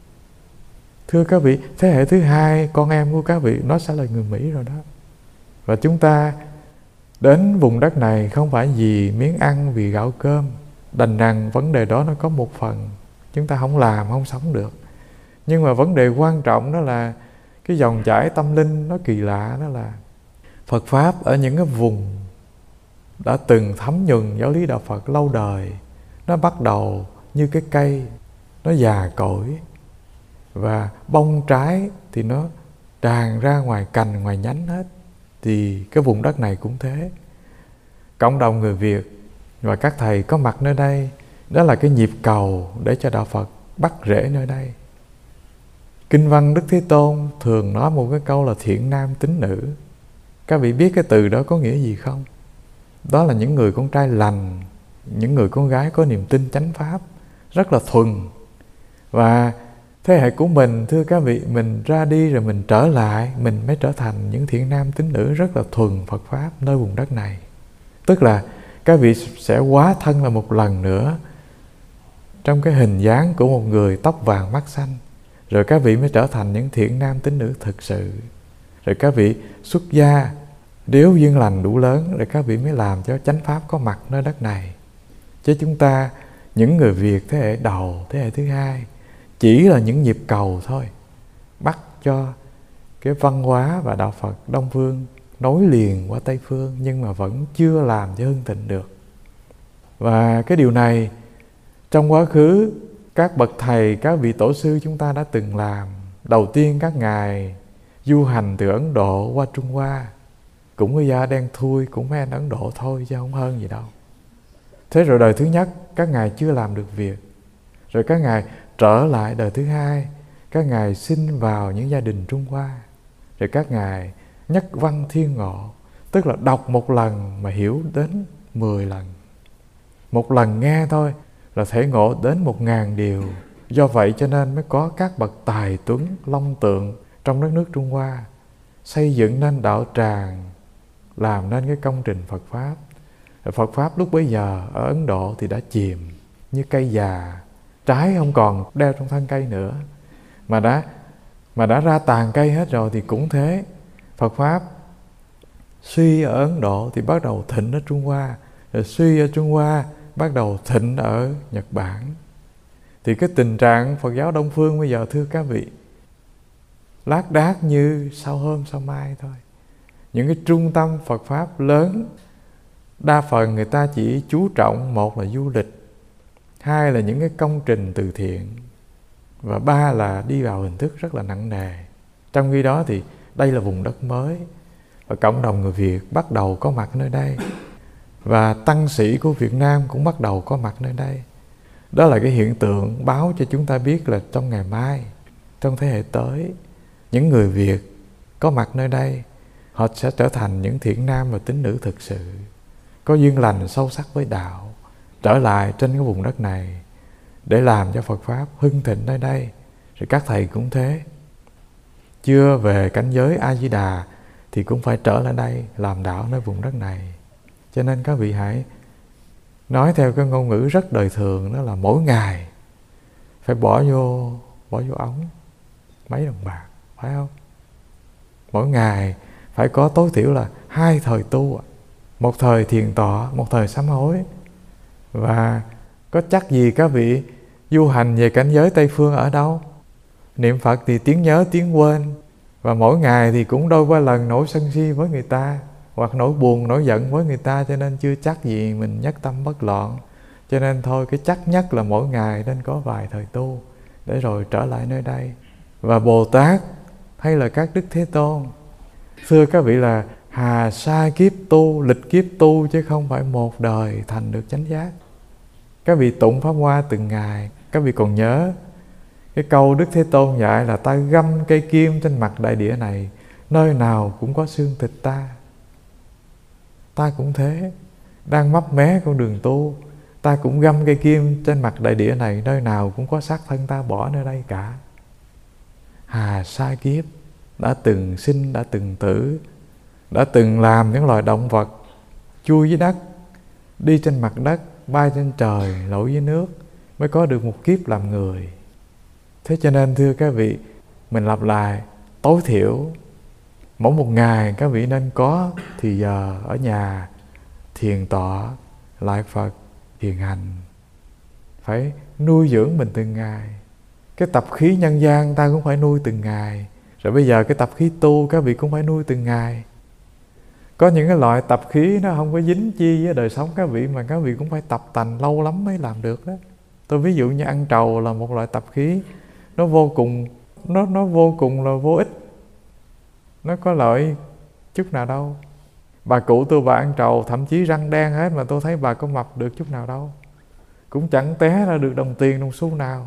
Thưa các vị, thế hệ thứ hai con em của các vị nó sẽ là người Mỹ rồi đó. Và chúng ta đến vùng đất này không phải vì miếng ăn, vì gạo cơm. Đành rằng vấn đề đó nó có một phần chúng ta không làm, không sống được. Nhưng mà vấn đề quan trọng đó là cái dòng chảy tâm linh nó kỳ lạ, đó là Phật Pháp ở những cái vùng đã từng thấm nhuần giáo lý đạo Phật lâu đời, nó bắt đầu như cái cây, nó già cỗi, và bông trái thì nó tràn ra ngoài cành, ngoài nhánh hết. Thì cái vùng đất này cũng thế. Cộng đồng người Việt và các thầy có mặt nơi đây, đó là cái nhịp cầu để cho đạo Phật bắt rễ nơi đây. Kinh văn Đức Thế Tôn thường nói một cái câu là thiện nam tín nữ. Các vị biết cái từ đó có nghĩa gì không? Đó là những người con trai lành, những người con gái có niềm tin chánh pháp, rất là thuần. Và thế hệ của mình, thưa các vị, mình ra đi rồi mình trở lại, mình mới trở thành những thiện nam tín nữ rất là thuần Phật Pháp nơi vùng đất này. Tức là các vị sẽ hóa thân là một lần nữa trong cái hình dáng của một người tóc vàng mắt xanh, rồi các vị mới trở thành những thiện nam tín nữ thực sự. rồi các vị xuất gia, nếu duyên lành đủ lớn, rồi các vị mới làm cho chánh pháp có mặt nơi đất này. Chứ chúng ta, những người Việt thế hệ đầu, thế hệ thứ hai, chỉ là những nhịp cầu thôi, bắt cho cái văn hóa và đạo Phật Đông Phương nối liền qua Tây Phương, nhưng mà vẫn chưa làm cho hưng thịnh được. Và cái điều này trong quá khứ các bậc thầy, các vị tổ sư chúng ta đã từng làm. Đầu tiên các ngài du hành từ Ấn Độ qua Trung Hoa, cũng với da đen thui, cũng mấy anh Ấn Độ thôi chứ không hơn gì đâu. Thế rồi đời thứ nhất các ngài chưa làm được việc, rồi các ngài trở lại đời thứ hai, các ngài sinh vào những gia đình Trung Hoa, rồi các ngài nhất văn thiên ngộ, tức là đọc một lần mà hiểu đến mười lần. Một lần nghe thôi là thể ngộ đến một ngàn điều. Do vậy cho nên mới có các bậc tài tuấn long tượng trong đất nước Trung Hoa xây dựng nên đạo tràng, làm nên cái công trình Phật Pháp. Phật Pháp lúc bấy giờ ở Ấn Độ thì đã chìm như cây già, trái không còn đeo trong thân cây nữa, mà đã mà đã ra tàn cây hết rồi thì cũng thế. Phật Pháp suy ở Ấn Độ thì bắt đầu thịnh ở Trung Hoa, rồi suy ở Trung Hoa bắt đầu thịnh ở Nhật Bản. Thì cái tình trạng Phật giáo Đông Phương bây giờ, thưa các vị, lác đác như sau hôm sau mai thôi. Những cái trung tâm Phật Pháp lớn, đa phần người ta chỉ chú trọng, một là du lịch, hai là những cái công trình từ thiện, và ba là đi vào hình thức rất là nặng nề. Trong khi đó thì đây là vùng đất mới, và cộng đồng người Việt bắt đầu có mặt nơi đây, và tăng sĩ của Việt Nam cũng bắt đầu có mặt nơi đây. Đó là cái hiện tượng báo cho chúng ta biết là trong ngày mai, trong thế hệ tới, những người Việt có mặt nơi đây, họ sẽ trở thành những thiện nam và tín nữ thực sự, có duyên lành sâu sắc với đạo, trở lại trên cái vùng đất này để làm cho Phật Pháp hưng thịnh nơi đây. Rồi các thầy cũng thế, chưa về cảnh giới A-di-đà thì cũng phải trở lại đây làm đạo nơi vùng đất này. Cho nên các vị hãy nói theo cái ngôn ngữ rất đời thường, đó là mỗi ngày phải bỏ vô bỏ vô ống mấy đồng bạc, phải không? Mỗi ngày phải có tối thiểu là hai thời tu, một thời thiền tọa, một thời sám hối. Và có chắc gì các vị du hành về cảnh giới Tây Phương ở đâu? Niệm Phật thì tiếng nhớ tiếng quên, và mỗi ngày thì cũng đôi ba lần nổi sân si với người ta, hoặc nỗi buồn, nỗi giận với người ta, cho nên chưa chắc gì mình nhất tâm bất loạn. Cho nên thôi, cái chắc nhất là mỗi ngày nên có vài thời tu, để rồi trở lại nơi đây. Và Bồ Tát hay là các Đức Thế Tôn, thưa các vị, là hà sa kiếp tu, lịch kiếp tu, chứ không phải một đời thành được chánh giác. Các vị tụng Pháp Hoa từng ngày, các vị còn nhớ cái câu Đức Thế Tôn dạy là ta găm cây kim trên mặt đại địa này, nơi nào cũng có xương thịt ta. Ta cũng thế, đang mấp mé con đường tu, ta cũng găm cây kim trên mặt đại địa này, nơi nào cũng có xác thân ta bỏ nơi đây cả. Hà sa kiếp, đã từng sinh, đã từng tử, đã từng làm những loài động vật chui dưới đất, đi trên mặt đất, bay trên trời, lội dưới nước, mới có được một kiếp làm người. Thế cho nên thưa các vị, mình lặp lại, tối thiểu mỗi một ngày các vị nên có thì giờ ở nhà thiền tọa, lại Phật, thiền hành, phải nuôi dưỡng mình từng ngày. Cái tập khí nhân gian ta cũng phải nuôi từng ngày. Rồi bây giờ cái tập khí tu các vị cũng phải nuôi từng ngày. Có những cái loại tập khí nó không có dính chi với đời sống các vị, mà các vị cũng phải tập tành lâu lắm mới làm được đó. Tôi ví dụ như ăn trầu là một loại tập khí, nó vô cùng nó nó vô cùng là vô ích, nó có lợi chút nào đâu. Bà cụ tôi bà ăn trầu thậm chí răng đen hết, mà tôi thấy bà có mập được chút nào đâu, cũng chẳng té ra được đồng tiền đồng xu nào.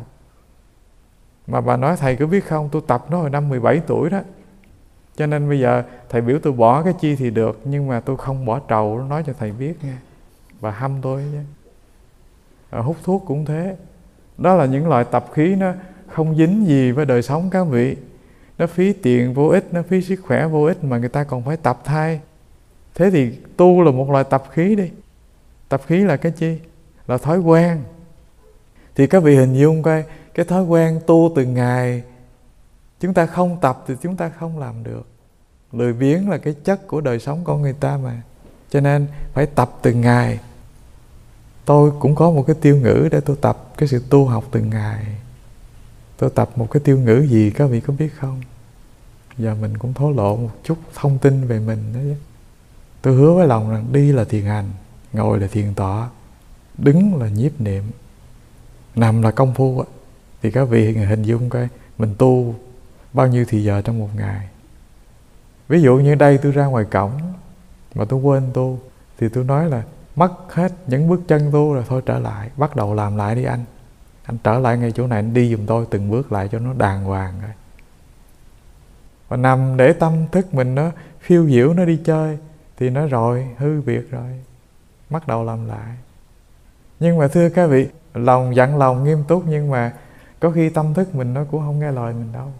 Mà bà nói thầy có biết không, tôi tập nó hồi năm mười bảy tuổi đó, cho nên bây giờ thầy biểu tôi bỏ cái chi thì được, nhưng mà tôi không bỏ trầu, nói cho thầy biết nha. Bà hăm tôi chứ. À, hút thuốc cũng thế. Đó là những loại tập khí nó không dính gì với đời sống các vị, nó phí tiền vô ích, nó phí sức khỏe vô ích, mà người ta còn phải tập thay. Thế thì tu là một loại tập khí đi. Tập khí là cái chi? Là thói quen. Thì các vị hình dung coi, cái thói quen tu từng ngày chúng ta không tập thì chúng ta không làm được. Lười biếng là cái chất của đời sống con người ta mà. Cho nên phải tập từng ngày. Tôi cũng có một cái tiêu ngữ để tôi tập cái sự tu học từng ngày. Tôi tập một cái tiêu ngữ gì các vị có biết không? Giờ mình cũng thổ lộ một chút thông tin về mình đó chứ. Tôi hứa với lòng rằng đi là thiền hành, ngồi là thiền tọa, đứng là nhiếp niệm, nằm là công phu. Thì các vị hình dung coi mình tu bao nhiêu thì giờ trong một ngày. Ví dụ như đây tôi ra ngoài cổng mà tôi quên tu, thì tôi nói là mất hết những bước chân tu rồi, thôi trở lại, bắt đầu làm lại đi anh. Anh trở lại ngay chỗ này, anh đi giùm tôi từng bước lại cho nó đàng hoàng rồi. Và nằm để tâm thức mình nó phiêu diễu, nó đi chơi, thì nó rồi, hư việc rồi, bắt đầu làm lại. Nhưng mà thưa các vị, lòng dặn lòng nghiêm túc, nhưng mà có khi tâm thức mình nó cũng không nghe lời mình đâu.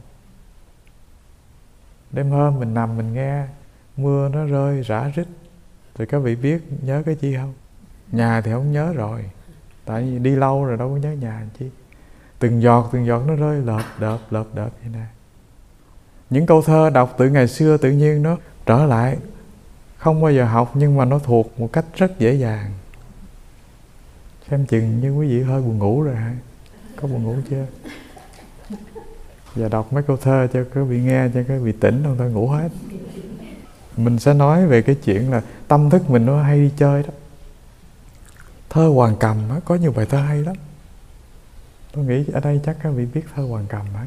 Đêm hôm mình nằm mình nghe mưa nó rơi rã rít, thì các vị biết nhớ cái chi không? Nhà thì không nhớ rồi, tại vì đi lâu rồi đâu có nhớ nhà làm chi. Từng giọt từng giọt nó rơi lợp đợp lợp đợp vậy nè. Những câu thơ đọc từ ngày xưa tự nhiên nó trở lại, không bao giờ học nhưng mà nó thuộc một cách rất dễ dàng. Xem chừng như quý vị hơi buồn ngủ rồi hả? Có buồn ngủ chưa? Giờ đọc mấy câu thơ cho các vị nghe, cho các vị tỉnh không thôi ngủ hết. Mình sẽ nói về cái chuyện là tâm thức mình nó hay đi chơi đó. Thơ Hoàng Cầm á, có nhiều bài thơ hay lắm. Tôi nghĩ ở đây chắc các vị biết thơ Hoàng Cầm á.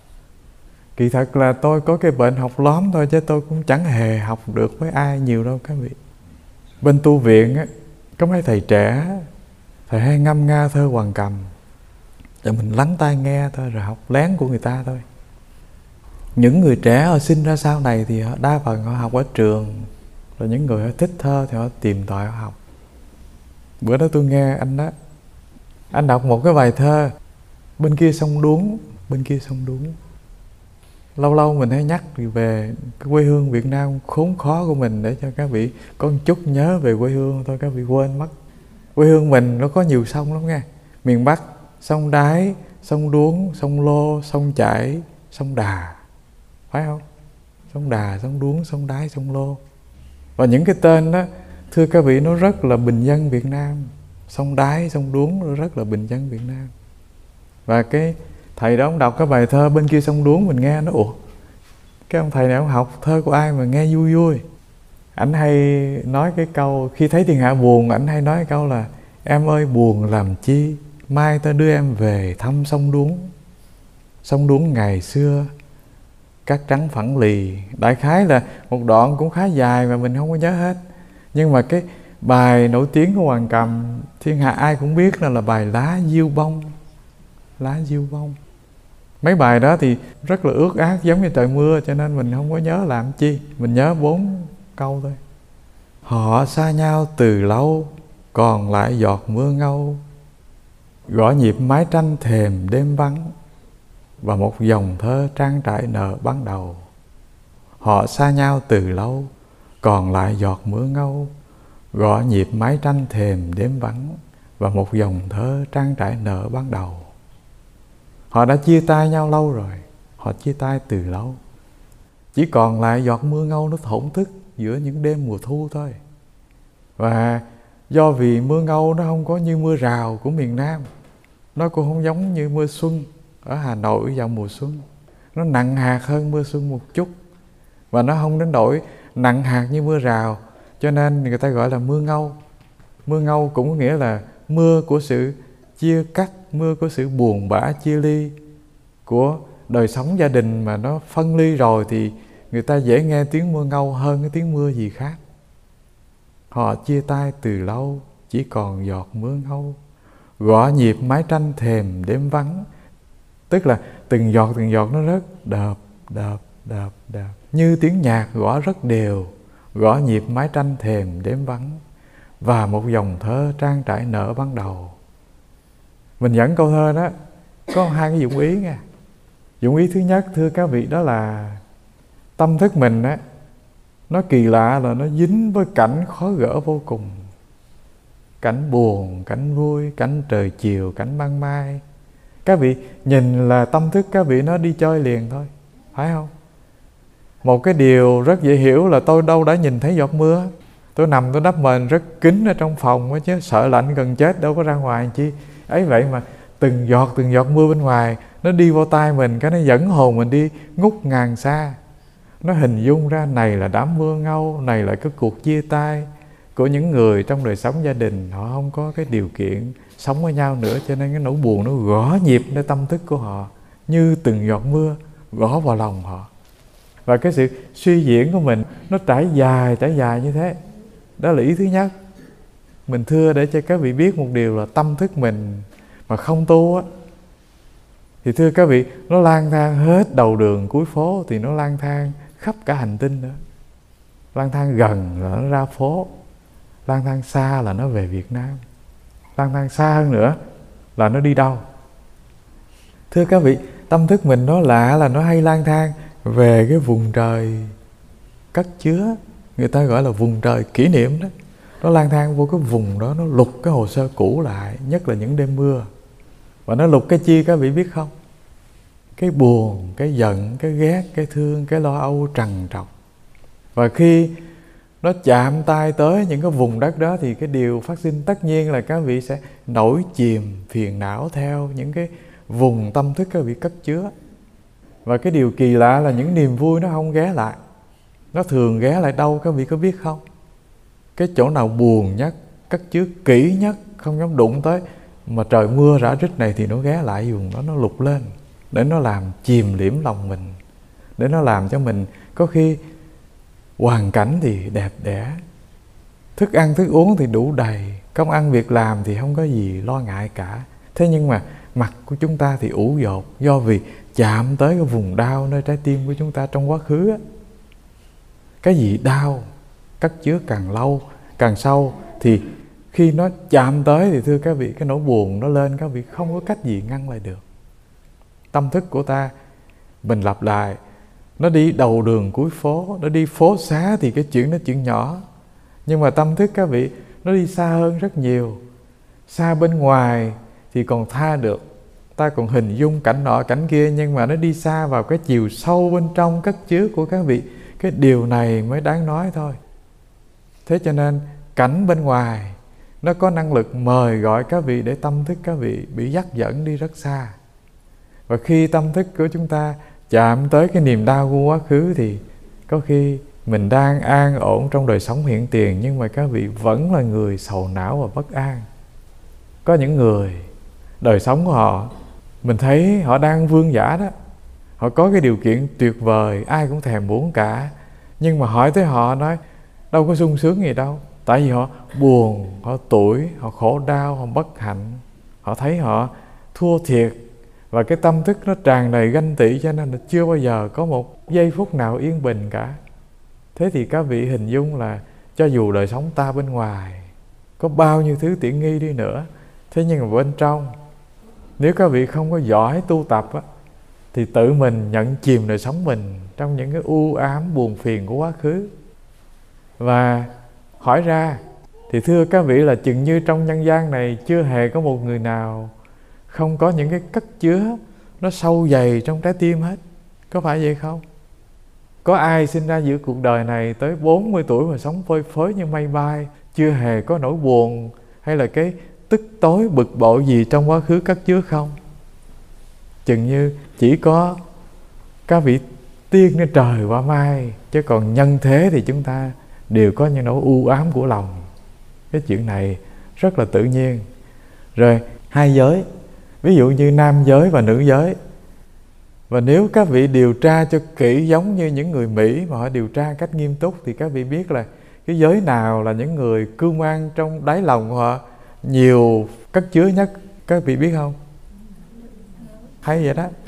Kỳ thật là tôi có cái bệnh học lóm thôi, chứ tôi cũng chẳng hề học được với ai nhiều đâu các vị. Bên tu viện á, có mấy thầy trẻ, thầy hay ngâm nga thơ Hoàng Cầm, để mình lắng tai nghe thôi, rồi học lén của người ta thôi. Những người trẻ họ sinh ra sau này thì họ đa phần họ học ở trường, rồi những người họ thích thơ thì họ tìm tòi họ học. Bữa đó tôi nghe anh đó, anh đọc một cái bài thơ bên kia sông Đuống, bên kia sông Đuống. Lâu lâu mình hay nhắc về cái quê hương Việt Nam khốn khó của mình, để cho các vị có một chút nhớ về quê hương thôi, các vị quên mất. Quê hương mình nó có nhiều sông lắm nghe. Miền Bắc, sông Đáy, sông Đuống, sông Lô, sông Chảy, sông Đà, phải không? Sông Đà, sông Đuống, sông Đáy, sông Lô. Và những cái tên đó, thưa các vị, nó rất là bình dân Việt Nam. Sông Đáy, sông Đuống nó rất là bình dân Việt Nam. Và cái thầy đó ông đọc cái bài thơ bên kia sông Đuống, mình nghe nó ủa, cái ông thầy này ông học thơ của ai mà nghe vui vui. Ảnh hay nói cái câu khi thấy thiên hạ buồn, ảnh hay nói cái câu là em ơi buồn làm chi, mai ta đưa em về thăm sông Đuống. Sông Đuống ngày xưa cát trắng phẳng lì. Đại khái là một đoạn cũng khá dài mà mình không có nhớ hết. Nhưng mà cái bài nổi tiếng của Hoàng Cầm thiên hạ ai cũng biết là, là bài Lá Diêu Bông. Lá Diêu Bông. Mấy bài đó thì rất là ướt át giống như trời mưa, cho nên mình không có nhớ làm chi. Mình nhớ bốn câu thôi. Họ xa nhau từ lâu, còn lại giọt mưa ngâu, gõ nhịp mái tranh thềm đêm vắng, và một dòng thơ trang trải nợ ban đầu. Họ xa nhau từ lâu, còn lại giọt mưa ngâu, gõ nhịp mái tranh thềm đêm vắng, và một dòng thơ trang trải nợ ban đầu. Họ đã chia tay nhau lâu rồi, họ chia tay từ lâu. Chỉ còn lại giọt mưa ngâu nó thổn thức giữa những đêm mùa thu thôi. Và do vì mưa ngâu nó không có như mưa rào của miền Nam, nó cũng không giống như mưa xuân ở Hà Nội vào mùa xuân. Nó nặng hạt hơn mưa xuân một chút, và nó không đến nỗi nặng hạt như mưa rào, cho nên người ta gọi là mưa ngâu. Mưa ngâu cũng có nghĩa là mưa của sự chia cắt, mưa của sự buồn bã chia ly của đời sống gia đình, mà nó phân ly rồi thì người ta dễ nghe tiếng mưa ngâu hơn cái tiếng mưa gì khác. Họ chia tay từ lâu, chỉ còn giọt mưa ngâu, gõ nhịp mái tranh thềm đêm vắng. Tức là từng giọt từng giọt nó rất đợp đợp đợp đợp, như tiếng nhạc gõ rất đều, gõ nhịp mái tranh thềm đêm vắng, và một dòng thơ trang trải nở ban đầu. Mình dẫn câu thơ đó có hai cái dụng ý nha. Dụng ý thứ nhất, thưa các vị, đó là tâm thức mình á, nó kỳ lạ là nó dính với cảnh khó gỡ vô cùng. Cảnh buồn, cảnh vui, cảnh trời chiều, cảnh ban mai. Các vị nhìn là tâm thức các vị nó đi chơi liền thôi, phải không? Một cái điều rất dễ hiểu là tôi đâu đã nhìn thấy giọt mưa. Tôi nằm tôi đắp mền rất kín ở trong phòng đó chứ, sợ lạnh gần chết đâu có ra ngoài làm chi. Ấy vậy mà từng giọt từng giọt mưa bên ngoài nó đi vào tai mình, cái nó dẫn hồn mình đi ngút ngàn xa. Nó hình dung ra này là đám mưa ngâu, này là cái cuộc chia tay của những người trong đời sống gia đình. Họ không có cái điều kiện sống với nhau nữa, cho nên cái nỗi buồn nó gõ nhịp nơi tâm thức của họ như từng giọt mưa gõ vào lòng họ. Và cái sự suy diễn của mình nó trải dài trải dài như thế. Đó là ý thứ nhất. Mình thưa để cho các vị biết một điều là tâm thức mình mà không tu á, thì thưa các vị, nó lang thang hết đầu đường cuối phố thì nó lang thang khắp cả hành tinh nữa. Lang thang gần là nó ra phố, lang thang xa là nó về Việt Nam, lang thang xa hơn nữa là nó đi đâu. Thưa các vị, tâm thức mình nó lạ là nó hay lang thang về cái vùng trời cất chứa, người ta gọi là vùng trời kỷ niệm đó. Nó lang thang vô cái vùng đó, nó lục cái hồ sơ cũ lại, nhất là những đêm mưa. Và nó lục cái chi các vị biết không? Cái buồn, cái giận, cái ghét, cái thương, cái lo âu trằn trọc. Và khi nó chạm tay tới những cái vùng đất đó thì cái điều phát sinh tất nhiên là các vị sẽ nổi chìm phiền não theo những cái vùng tâm thức các vị cất chứa. Và cái điều kỳ lạ là những niềm vui nó không ghé lại. Nó thường ghé lại đâu các vị có biết không? Cái chỗ nào buồn nhất, cất chứa kỹ nhất, không dám đụng tới, mà trời mưa rã rít này thì nó ghé lại vùng đó, nó lục lên để nó làm chìm liễm lòng mình, để nó làm cho mình có khi hoàn cảnh thì đẹp đẽ, thức ăn thức uống thì đủ đầy, công ăn việc làm thì không có gì lo ngại cả. Thế nhưng mà mặt của chúng ta thì ủ dột, do vì chạm tới cái vùng đau nơi trái tim của chúng ta trong quá khứ á. Cái gì đau cất chứa càng lâu càng sâu thì khi nó chạm tới thì thưa các vị, cái nỗi buồn nó lên, các vị không có cách gì ngăn lại được. Tâm thức của ta, mình lặp lại, nó đi đầu đường cuối phố, nó đi phố xá thì cái chuyện nó chuyện nhỏ. Nhưng mà tâm thức các vị, nó đi xa hơn rất nhiều. Xa bên ngoài thì còn tha được, ta còn hình dung cảnh nọ cảnh kia, nhưng mà nó đi xa vào cái chiều sâu bên trong cất chứa của các vị. Cái điều này mới đáng nói thôi. Thế cho nên cảnh bên ngoài nó có năng lực mời gọi các vị để tâm thức các vị bị dắt dẫn đi rất xa. Và khi tâm thức của chúng ta chạm tới cái niềm đau của quá khứ thì có khi mình đang an ổn trong đời sống hiện tiền, nhưng mà các vị vẫn là người sầu não và bất an. Có những người đời sống của họ, mình thấy họ đang vương giả đó, họ có cái điều kiện tuyệt vời, ai cũng thèm muốn cả. Nhưng mà hỏi tới họ nói đâu có sung sướng gì đâu. Tại vì họ buồn, họ tủi, họ khổ đau, họ bất hạnh. Họ thấy họ thua thiệt. Và cái tâm thức nó tràn đầy ganh tị, cho nên là chưa bao giờ có một giây phút nào yên bình cả. Thế thì các vị hình dung là cho dù đời sống ta bên ngoài có bao nhiêu thứ tiện nghi đi nữa, thế nhưng mà bên trong, nếu các vị không có giỏi tu tập á, thì tự mình nhận chìm đời sống mình trong những cái u ám buồn phiền của quá khứ. Và hỏi ra thì thưa các vị là chừng như trong nhân gian này chưa hề có một người nào không có những cái cất chứa nó sâu dày trong trái tim hết. Có phải vậy không? Có ai sinh ra giữa cuộc đời này tới bốn mươi tuổi mà sống phơi phới như mây bay, chưa hề có nỗi buồn hay là cái tức tối bực bội gì trong quá khứ cất chứa không? Chừng như chỉ có các vị tiên trên trời qua mai, chứ còn nhân thế thì chúng ta đều có những nỗi u ám của lòng. Cái chuyện này rất là tự nhiên. Rồi hai giới, ví dụ như nam giới và nữ giới. Và nếu các vị điều tra cho kỹ giống như những người Mỹ mà họ điều tra cách nghiêm túc, thì các vị biết là cái giới nào là những người cưu mang trong đáy lòng của họ nhiều cất chứa nhất. Các vị biết không? Hay vậy đó.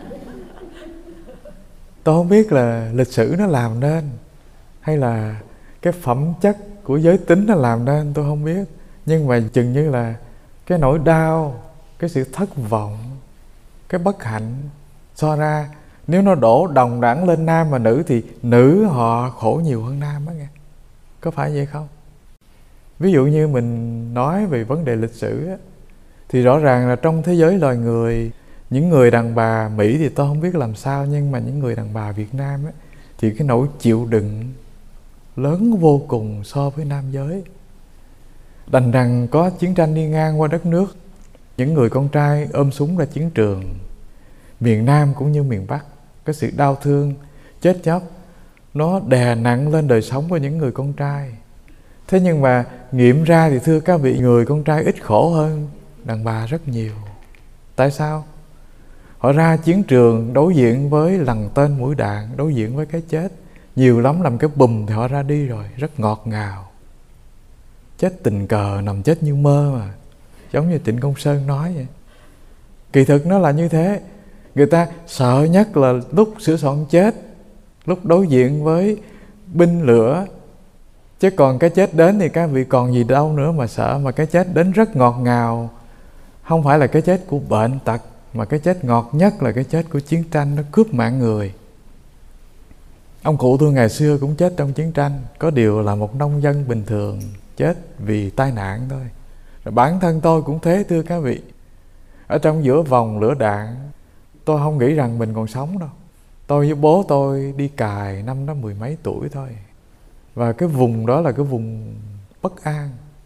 Tôi không biết là lịch sử nó làm nên, hay là cái phẩm chất của giới tính nó làm nên, tôi không biết. Nhưng mà chừng như là cái nỗi đau, cái sự thất vọng, cái bất hạnh so ra, nếu nó đổ đồng đẳng lên nam và nữ thì nữ họ khổ nhiều hơn nam đó nghe. Có phải vậy không? Ví dụ như mình nói về vấn đề lịch sử á, thì rõ ràng là trong thế giới loài người, những người đàn bà Mỹ thì tôi không biết làm sao, nhưng mà những người đàn bà Việt Nam á, thì cái nỗi chịu đựng lớn vô cùng so với nam giới. Đành rằng có chiến tranh đi ngang qua đất nước, những người con trai ôm súng ra chiến trường, miền Nam cũng như miền Bắc, cái sự đau thương, chết chóc nó đè nặng lên đời sống của những người con trai. Thế nhưng mà nghiệm ra thì thưa các vị, người con trai ít khổ hơn đàn bà rất nhiều. Tại sao? Họ ra chiến trường đối diện với lằn tên mũi đạn, đối diện với cái chết, nhiều lắm làm cái bùm thì họ ra đi rồi, rất ngọt ngào. Chết tình cờ, nằm chết như mơ mà, giống như Trịnh Công Sơn nói vậy. Kỳ thực nó là như thế. Người ta sợ nhất là lúc sửa soạn chết, lúc đối diện với binh lửa. Chứ còn cái chết đến thì các vị còn gì đâu nữa mà sợ. Mà cái chết đến rất ngọt ngào. Không phải là cái chết của bệnh tật, mà cái chết ngọt nhất là cái chết của chiến tranh, nó cướp mạng người. Ông cụ tôi ngày xưa cũng chết trong chiến tranh, có điều là một nông dân bình thường, chết vì tai nạn thôi. Rồi bản thân tôi cũng thế thưa các vị. Ở trong giữa vòng lửa đạn, tôi không nghĩ rằng mình còn sống đâu. Tôi với bố tôi đi cài năm đó mười mấy tuổi thôi. Và cái vùng đó là cái vùng bất an.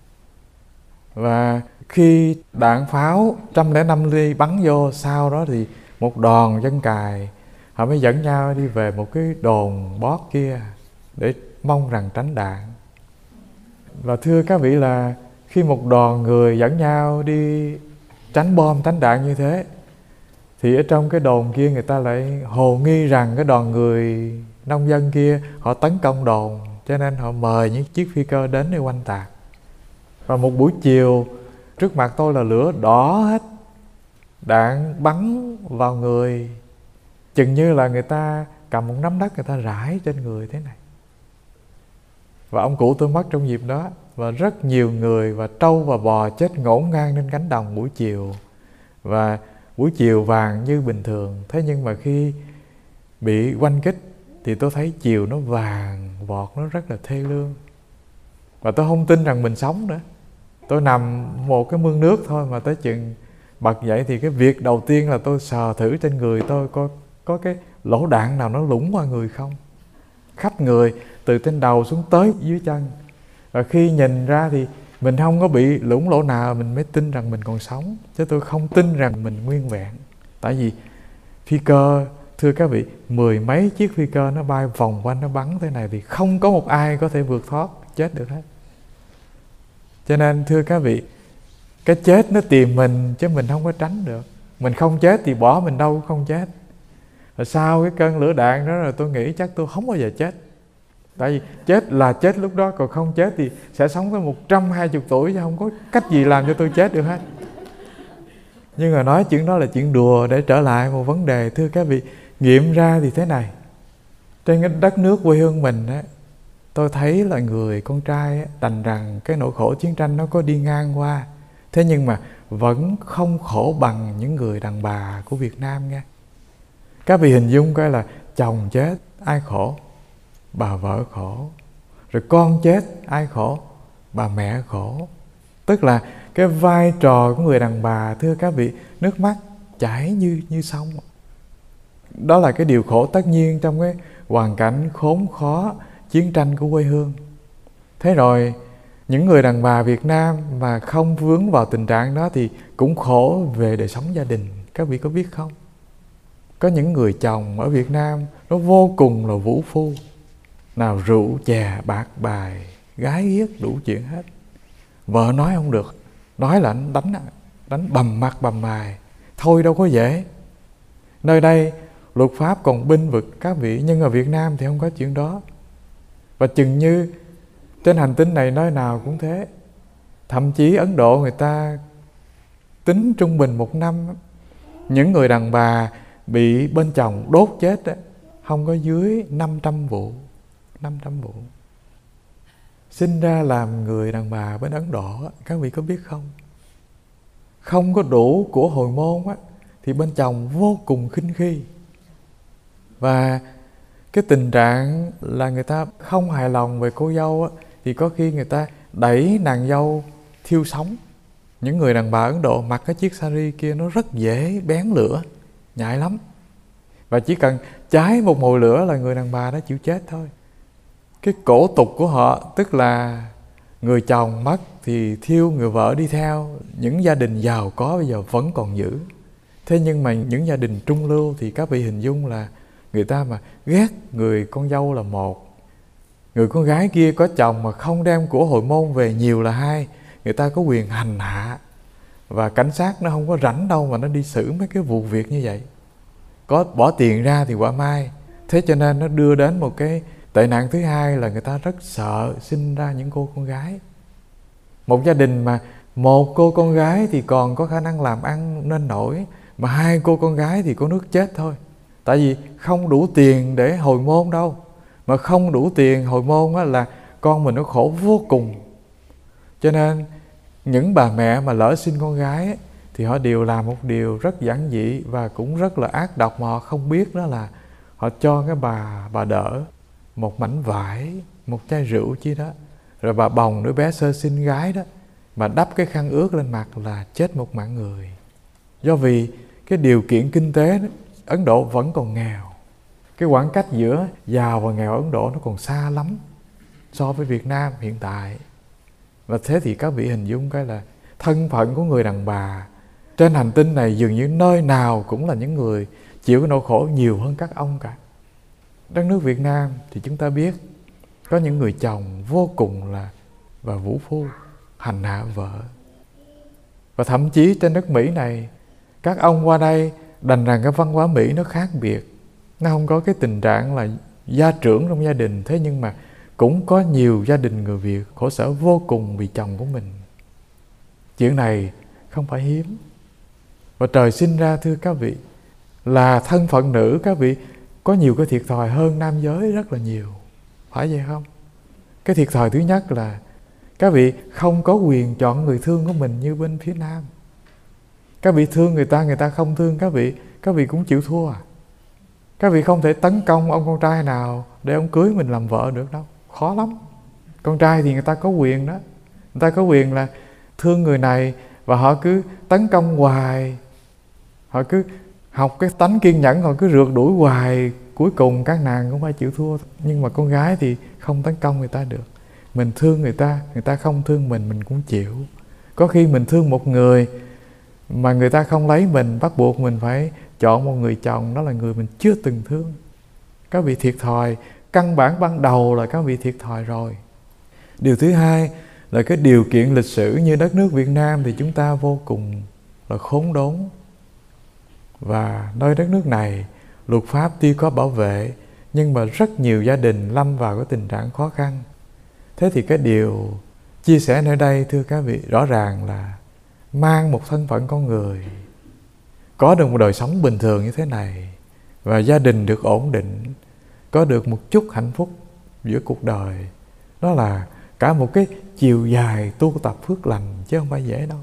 Và khi đạn pháo một trăm lẻ năm ly bắn vô, sau đó thì một đoàn dân cài họ mới dẫn nhau đi về một cái đồn bót kia để mong rằng tránh đạn. Và thưa các vị là khi một đoàn người dẫn nhau đi tránh bom, tránh đạn như thế, thì ở trong cái đồn kia người ta lại hồ nghi rằng cái đoàn người nông dân kia họ tấn công đồn, cho nên họ mời những chiếc phi cơ đến để oanh tạc. Và một buổi chiều trước mặt tôi là lửa đỏ hết, đạn bắn vào người, chừng như là người ta cầm một nắm đất người ta rải trên người thế này. Và ông cụ tôi mất trong dịp đó. Và rất nhiều người và trâu và bò chết ngổn ngang trên cánh đồng buổi chiều. Và buổi chiều vàng như bình thường. Thế nhưng mà khi bị oanh kích thì tôi thấy chiều nó vàng vọt, nó rất là thê lương. Và tôi không tin rằng mình sống nữa. Tôi nằm một cái mương nước thôi mà tới chừng bật dậy thì cái việc đầu tiên là tôi sờ thử trên người tôi có, có cái lỗ đạn nào nó lủng qua người không. Khắp người, từ trên đầu xuống tới dưới chân. Và khi nhìn ra thì mình không có bị lủng lỗ nào, mình mới tin rằng mình còn sống. Chứ tôi không tin rằng mình nguyên vẹn. Tại vì phi cơ, thưa các vị, mười mấy chiếc phi cơ nó bay vòng quanh, nó bắn thế này thì không có một ai có thể vượt thoát, chết được hết. Cho nên thưa các vị, cái chết nó tìm mình chứ mình không có tránh được. Mình không chết thì bỏ mình đâu cũng không chết. Rồi sau cái cơn lửa đạn đó rồi tôi nghĩ chắc tôi không bao giờ chết. Tại vì chết là chết lúc đó, còn không chết thì sẽ sống tới một trăm hai mươi tuổi, chứ không có cách gì làm cho tôi chết được hết. Nhưng mà nói chuyện đó là chuyện đùa. Để trở lại một vấn đề, thưa các vị, nghiệm ra thì thế này. Trên cái đất nước quê hương mình á, tôi thấy là người con trai á, đành rằng cái nỗi khổ chiến tranh nó có đi ngang qua, thế nhưng mà vẫn không khổ bằng những người đàn bà của Việt Nam nha. Các vị hình dung coi là chồng chết, ai khổ? Bà vợ khổ. Rồi con chết, ai khổ? Bà mẹ khổ. Tức là cái vai trò của người đàn bà, thưa các vị, nước mắt chảy như, như sông. Đó là cái điều khổ tất nhiên trong cái hoàn cảnh khốn khó chiến tranh của quê hương. Thế rồi những người đàn bà Việt Nam mà không vướng vào tình trạng đó thì cũng khổ về đời sống gia đình. Các vị có biết không? Có những người chồng ở Việt Nam nó vô cùng là vũ phu. Nào rượu, chè, bạc bài, gái ghiếc, đủ chuyện hết. Vợ nói không được, nói là anh đánh, đánh bầm mặt bầm mày. Thôi đâu có dễ. Nơi đây luật pháp còn bênh vực các vị, nhưng ở Việt Nam thì không có chuyện đó. Và chừng như trên hành tinh này nơi nào cũng thế. Thậm chí Ấn Độ người ta tính trung bình một năm, những người đàn bà bị bên chồng đốt chết không có dưới năm trăm vụ. năm trăm vụ. Sinh ra làm người đàn bà bên Ấn Độ, các vị có biết không? Không có đủ của hồi môn thì bên chồng vô cùng khinh khi. Và cái tình trạng là người ta không hài lòng về cô dâu thì có khi người ta đẩy nàng dâu thiêu sống. Những người đàn bà Ấn Độ mặc cái chiếc sari kia nó rất dễ bén lửa, nhạy lắm. Và chỉ cần cháy một mồi lửa là người đàn bà đó chịu chết thôi. Cái cổ tục của họ tức là người chồng mất thì thiêu người vợ đi theo. Những gia đình giàu có bây giờ vẫn còn giữ. Thế nhưng mà những gia đình trung lưu thì các vị hình dung là người ta mà ghét người con dâu là một, người con gái kia có chồng mà không đem của hồi môn về nhiều là hai. Người ta có quyền hành hạ, và cảnh sát nó không có rảnh đâu mà nó đi xử mấy cái vụ việc như vậy. Có bỏ tiền ra thì quả mai. Thế cho nên nó đưa đến một cái tệ nạn thứ hai là người ta rất sợ sinh ra những cô con gái. Một gia đình mà một cô con gái thì còn có khả năng làm ăn nên nổi, mà hai cô con gái thì có nước chết thôi. Tại vì không đủ tiền để hồi môn đâu. Mà không đủ tiền hồi môn á là con mình nó khổ vô cùng. Cho nên những bà mẹ mà lỡ sinh con gái ấy, thì họ đều làm một điều rất giản dị và cũng rất là ác độc mà họ không biết, đó là họ cho cái bà bà đỡ một mảnh vải, một chai rượu chi đó, rồi bà bồng đứa bé sơ sinh gái đó, mà đắp cái khăn ướt lên mặt là chết một mạng người. Do vì cái điều kiện kinh tế đó, Ấn Độ vẫn còn nghèo. Cái khoảng cách giữa giàu và nghèo Ấn Độ nó còn xa lắm so với Việt Nam hiện tại. Và thế thì các vị hình dung cái là thân phận của người đàn bà trên hành tinh này dường như nơi nào cũng là những người chịu cái nỗi khổ nhiều hơn các ông cả. Đất nước Việt Nam thì chúng ta biết có những người chồng vô cùng là và vũ phu, hành hạ vợ. Và thậm chí trên đất Mỹ này, các ông qua đây đành rằng cái văn hóa Mỹ nó khác biệt. Nó không có cái tình trạng là gia trưởng trong gia đình. Thế nhưng mà cũng có nhiều gia đình người Việt khổ sở vô cùng vì chồng của mình. Chuyện này không phải hiếm. Và trời sinh ra thưa các vị, là thân phận nữ các vị có nhiều cái thiệt thòi hơn nam giới rất là nhiều. Phải vậy không? Cái thiệt thòi thứ nhất là các vị không có quyền chọn người thương của mình như bên phía nam. Các vị thương người ta, người ta không thương các vị, các vị cũng chịu thua à. Các vị không thể tấn công ông con trai nào để ông cưới mình làm vợ được đâu. Khó lắm. Con trai thì người ta có quyền đó. Người ta có quyền là thương người này và họ cứ tấn công hoài. Họ cứ học cái tánh kiên nhẫn, họ cứ rượt đuổi hoài. Cuối cùng các nàng cũng phải chịu thua. Nhưng mà con gái thì không tấn công người ta được. Mình thương người ta, người ta không thương mình, mình cũng chịu. Có khi mình thương một người mà người ta không lấy mình, bắt buộc mình phải chọn một người chồng, đó là người mình chưa từng thương. Các vị thiệt thòi, căn bản ban đầu là các vị thiệt thòi rồi. Điều thứ hai là cái điều kiện lịch sử như đất nước Việt Nam thì chúng ta vô cùng là khốn đốn. Và nơi đất nước này, luật pháp tuy có bảo vệ, nhưng mà rất nhiều gia đình lâm vào cái tình trạng khó khăn. Thế thì cái điều chia sẻ nơi đây thưa các vị, rõ ràng là mang một thân phận con người, có được một đời sống bình thường như thế này, và gia đình được ổn định, có được một chút hạnh phúc giữa cuộc đời, đó là cả một cái chiều dài tu tập phước lành chứ không phải dễ đâu.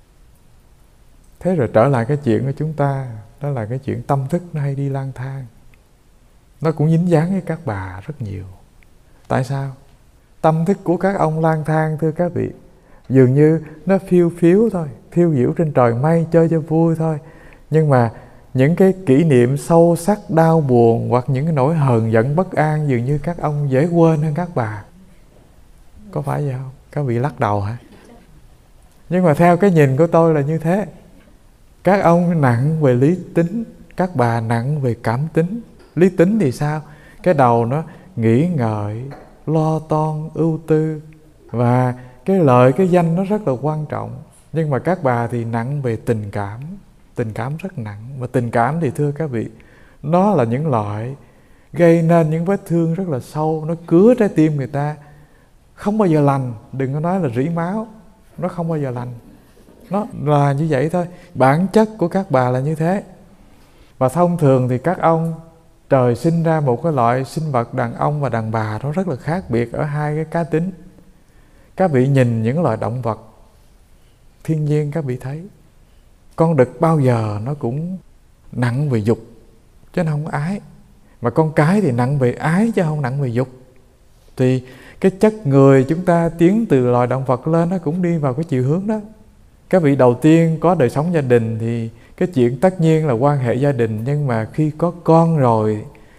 Thế rồi trở lại cái chuyện của chúng ta, đó là cái chuyện tâm thức nó hay đi lang thang. Nó cũng dính dáng với các bà rất nhiều. Tại sao? Tâm thức của các ông lang thang thưa các vị, dường như nó phiêu phiếu thôi, phiêu diễu trên trời mây chơi cho vui thôi. Nhưng mà những cái kỷ niệm sâu sắc, đau buồn hoặc những cái nỗi hờn giận bất an dường như các ông dễ quên hơn các bà. Có phải vậy không? Các vị lắc đầu hả? Nhưng mà theo cái nhìn của tôi là như thế. Các ông nặng về lý tính, các bà nặng về cảm tính. Lý tính thì sao? Cái đầu nó nghĩ ngợi, lo toan, ưu tư, và cái lợi, cái danh nó rất là quan trọng. Nhưng mà các bà thì nặng về tình cảm. Tình cảm rất nặng. Và tình cảm thì thưa các vị, nó là những loại gây nên những vết thương rất là sâu. Nó cứa trái tim người ta, không bao giờ lành. Đừng có nói là rỉ máu, nó không bao giờ lành. Nó là như vậy thôi. Bản chất của các bà là như thế. Và thông thường thì các ông trời sinh ra một cái loại sinh vật đàn ông và đàn bà nó rất là khác biệt ở hai cái cá tính. Các vị nhìn những loài động vật thiên nhiên, các vị thấy con đực bao giờ nó cũng nặng về dục chứ nó không ái. Mà con cái thì nặng về ái chứ không nặng về dục. Thì cái chất người chúng ta tiến từ loài động vật lên nó cũng đi vào cái chiều hướng đó. Các vị đầu tiên có đời sống gia đình thì cái chuyện tất nhiên là quan hệ gia đình. Nhưng mà khi có con rồi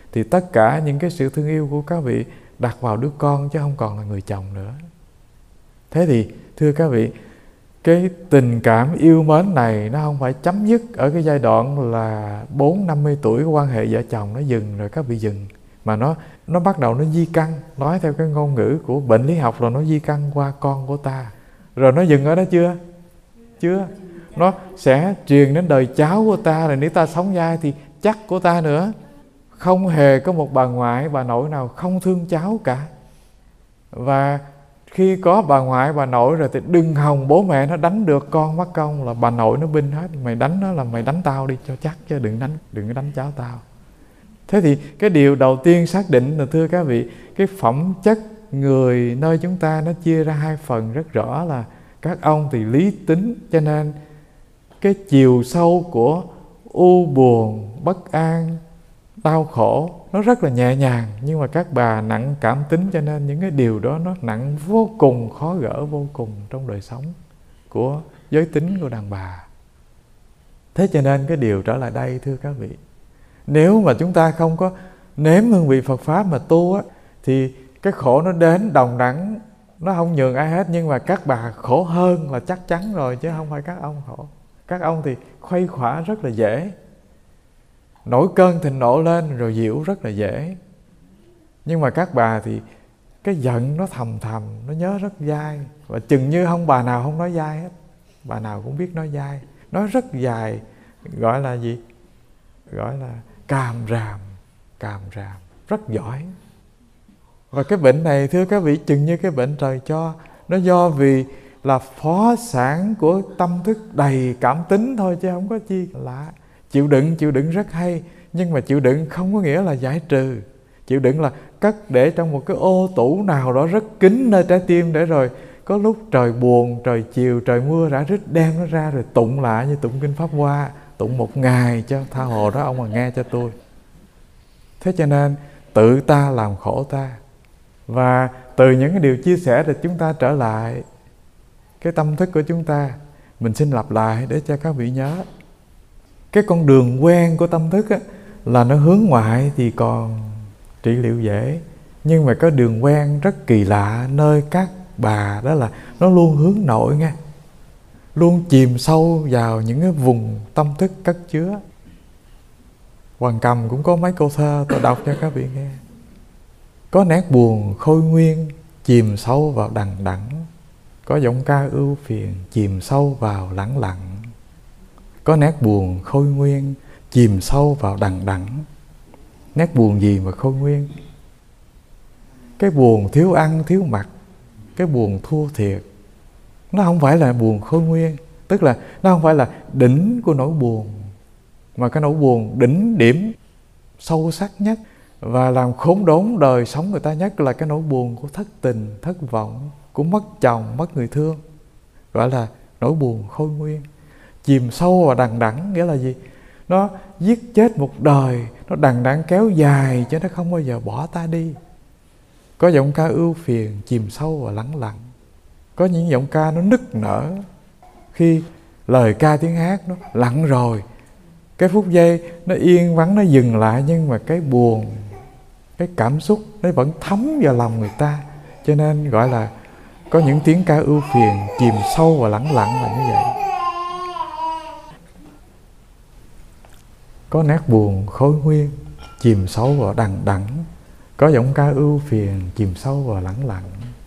thì tất cả những cái sự thương yêu của các vị đặt vào đứa con chứ không còn là người chồng nữa. Thế thì thưa các vị, cái tình cảm yêu mến này nó không phải chấm dứt ở cái giai đoạn là bốn năm mươi tuổi quan hệ vợ chồng nó dừng rồi các vị dừng, mà nó nó bắt đầu nó di căn. Nói theo cái ngôn ngữ của bệnh lý học là nó di căn qua con của ta. Rồi nó dừng ở đó chưa? Chưa. Nó sẽ truyền đến đời cháu của ta, rồi nếu ta sống dai thì chắc của ta nữa. Không hề có một bà ngoại, bà nội nào không thương cháu cả. Và khi có bà ngoại, bà nội rồi thì đừng hòng bố mẹ nó đánh được con mất công, là bà nội nó binh hết. Mày đánh nó là mày đánh tao đi cho chắc, chứ đừng đánh, đừng có đánh cháu tao. Thế thì cái điều đầu tiên xác định là thưa các vị, cái phẩm chất người nơi chúng ta nó chia ra hai phần rất rõ, là các ông thì lý tính, cho nên cái chiều sâu của u buồn, bất an, đau khổ nó rất là nhẹ nhàng. Nhưng mà các bà nặng cảm tính, cho nên những cái điều đó nó nặng vô cùng, khó gỡ vô cùng trong đời sống của giới tính của đàn bà. Thế cho nên cái điều trở lại đây thưa các vị, nếu mà chúng ta không có nếm hương vị Phật Pháp mà tu á, thì cái khổ nó đến đồng đẳng, nó không nhường ai hết. Nhưng mà các bà khổ hơn là chắc chắn rồi, chứ không phải các ông khổ. Các ông thì khuây khỏa rất là dễ, nổi cơn thịnh nộ lên rồi dịu rất là dễ. Nhưng mà các bà thì cái giận nó thầm thầm, nó nhớ rất dai. Và chừng như không bà nào không nói dai hết, bà nào cũng biết nói dai. Nói rất dài, gọi là gì? Gọi là càm ràm, càm ràm, rất giỏi. Và cái bệnh này thưa các vị, chừng như cái bệnh trời cho, nó do vì là phó sản của tâm thức đầy cảm tính thôi, chứ không có chi lạ. Chịu đựng, chịu đựng rất hay, nhưng mà chịu đựng không có nghĩa là giải trừ. Chịu đựng là cất để trong một cái ô tủ nào đó rất kín nơi trái tim, để rồi có lúc trời buồn, trời chiều, trời mưa rã rít, đem nó ra rồi tụng lại như tụng kinh Pháp Hoa, tụng một ngày cho tha hồ đó ông mà nghe cho tôi. Thế cho nên tự ta làm khổ ta. Và từ những cái điều chia sẻ thì chúng ta trở lại cái tâm thức của chúng ta. Mình xin lặp lại để cho các vị nhớ. Cái con đường quen của tâm thức á, là nó hướng ngoại thì còn trị liệu dễ. Nhưng mà có đường quen rất kỳ lạ nơi các bà, đó là nó luôn hướng nội nghe, luôn chìm sâu vào những cái vùng tâm thức cất chứa. Hoàng Cầm cũng có mấy câu thơ tôi đọc cho các vị nghe. Có nét buồn khôi nguyên, chìm sâu vào đằng đẵng. Có giọng ca ưu phiền, chìm sâu vào lẳng lặng. Có nét buồn khôi nguyên, chìm sâu vào đằng đẵng. Nét buồn gì mà khôi nguyên? Cái buồn thiếu ăn thiếu mặc, cái buồn thua thiệt, nó không phải là buồn khôi nguyên. Tức là nó không phải là đỉnh của nỗi buồn, mà cái nỗi buồn đỉnh điểm sâu sắc nhất và làm khốn đốn đời sống người ta nhất là cái nỗi buồn của thất tình, thất vọng, của mất chồng, mất người thương. Gọi là nỗi buồn khôi nguyên. Chìm sâu vào đằng đẵng nghĩa là gì? Nó giết chết một đời, nó đằng đẵng kéo dài cho nó không bao giờ bỏ ta đi. Có giọng ca ưu phiền, chìm sâu vào lắng lặng. Có những giọng ca nó nức nở khi lời ca tiếng hát nó lặng rồi, cái phút giây nó yên vắng, nó dừng lại, nhưng mà cái buồn, cái cảm xúc nó vẫn thấm vào lòng người ta. Cho nên gọi là có những tiếng ca ưu phiền chìm sâu và lắng lặng là như vậy. Có nét buồn khôi nguyên, chìm sâu vào đằng đẵng. Có giọng ca ưu phiền chìm sâu vào lắng lặng.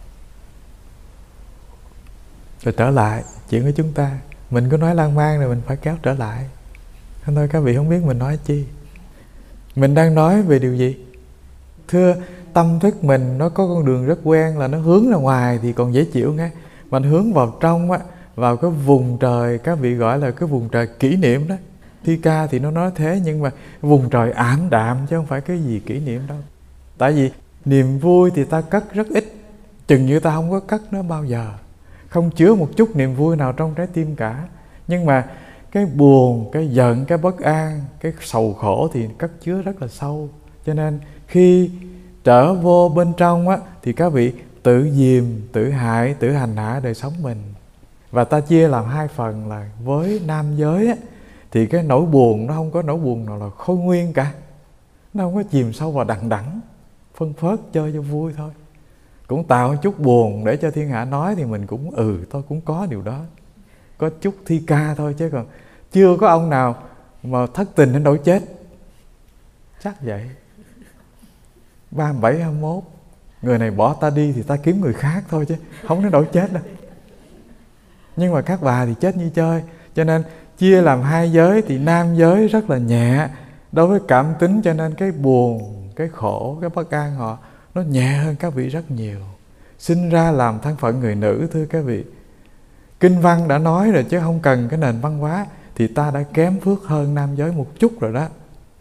Rồi trở lại chuyện của chúng ta. Mình có nói lan man rồi mình phải kéo trở lại. Thôi các vị không biết mình nói chi. Mình đang nói về điều gì? Thưa, tâm thức mình nó có con đường rất quen là nó hướng ra ngoài thì còn dễ chịu nghe. Mình hướng vào trong á, vào cái vùng trời các vị gọi là cái vùng trời kỷ niệm đó. Thi ca thì nó nói thế, nhưng mà vùng trời ảm đạm chứ không phải cái gì kỷ niệm đâu. Tại vì niềm vui thì ta cất rất ít, chừng như ta không có cất nó bao giờ. Không chứa một chút niềm vui nào trong trái tim cả. Nhưng mà cái buồn, cái giận, cái bất an, cái sầu khổ thì cất chứa rất là sâu. Cho nên khi trở vô bên trong á, thì các vị tự dìm, tự hại, tự hành hạ đời sống mình. Và ta chia làm hai phần là với nam giới á, thì cái nỗi buồn nó không có nỗi buồn nào là khôi nguyên cả. Nó không có chìm sâu vào đằng đẵng, phân phớt chơi cho vui thôi. Cũng tạo một chút buồn để cho thiên hạ nói thì mình cũng ừ tôi cũng có điều đó, có chút thi ca thôi, chứ còn chưa có ông nào mà thất tình đến nỗi chết. Chắc vậy. ba mươi bảy, hai mươi mốt, người này bỏ ta đi thì ta kiếm người khác thôi, chứ không đến nỗi chết đâu. Nhưng mà các bà thì chết như chơi. Cho nên chia làm hai giới thì nam giới rất là nhẹ đối với cảm tính, cho nên cái buồn, cái khổ, cái bất an họ nó nhẹ hơn các vị rất nhiều. Sinh ra làm thân phận người nữ, thưa các vị, kinh văn đã nói rồi chứ không cần cái nền văn hóa, thì ta đã kém phước hơn nam giới một chút rồi đó.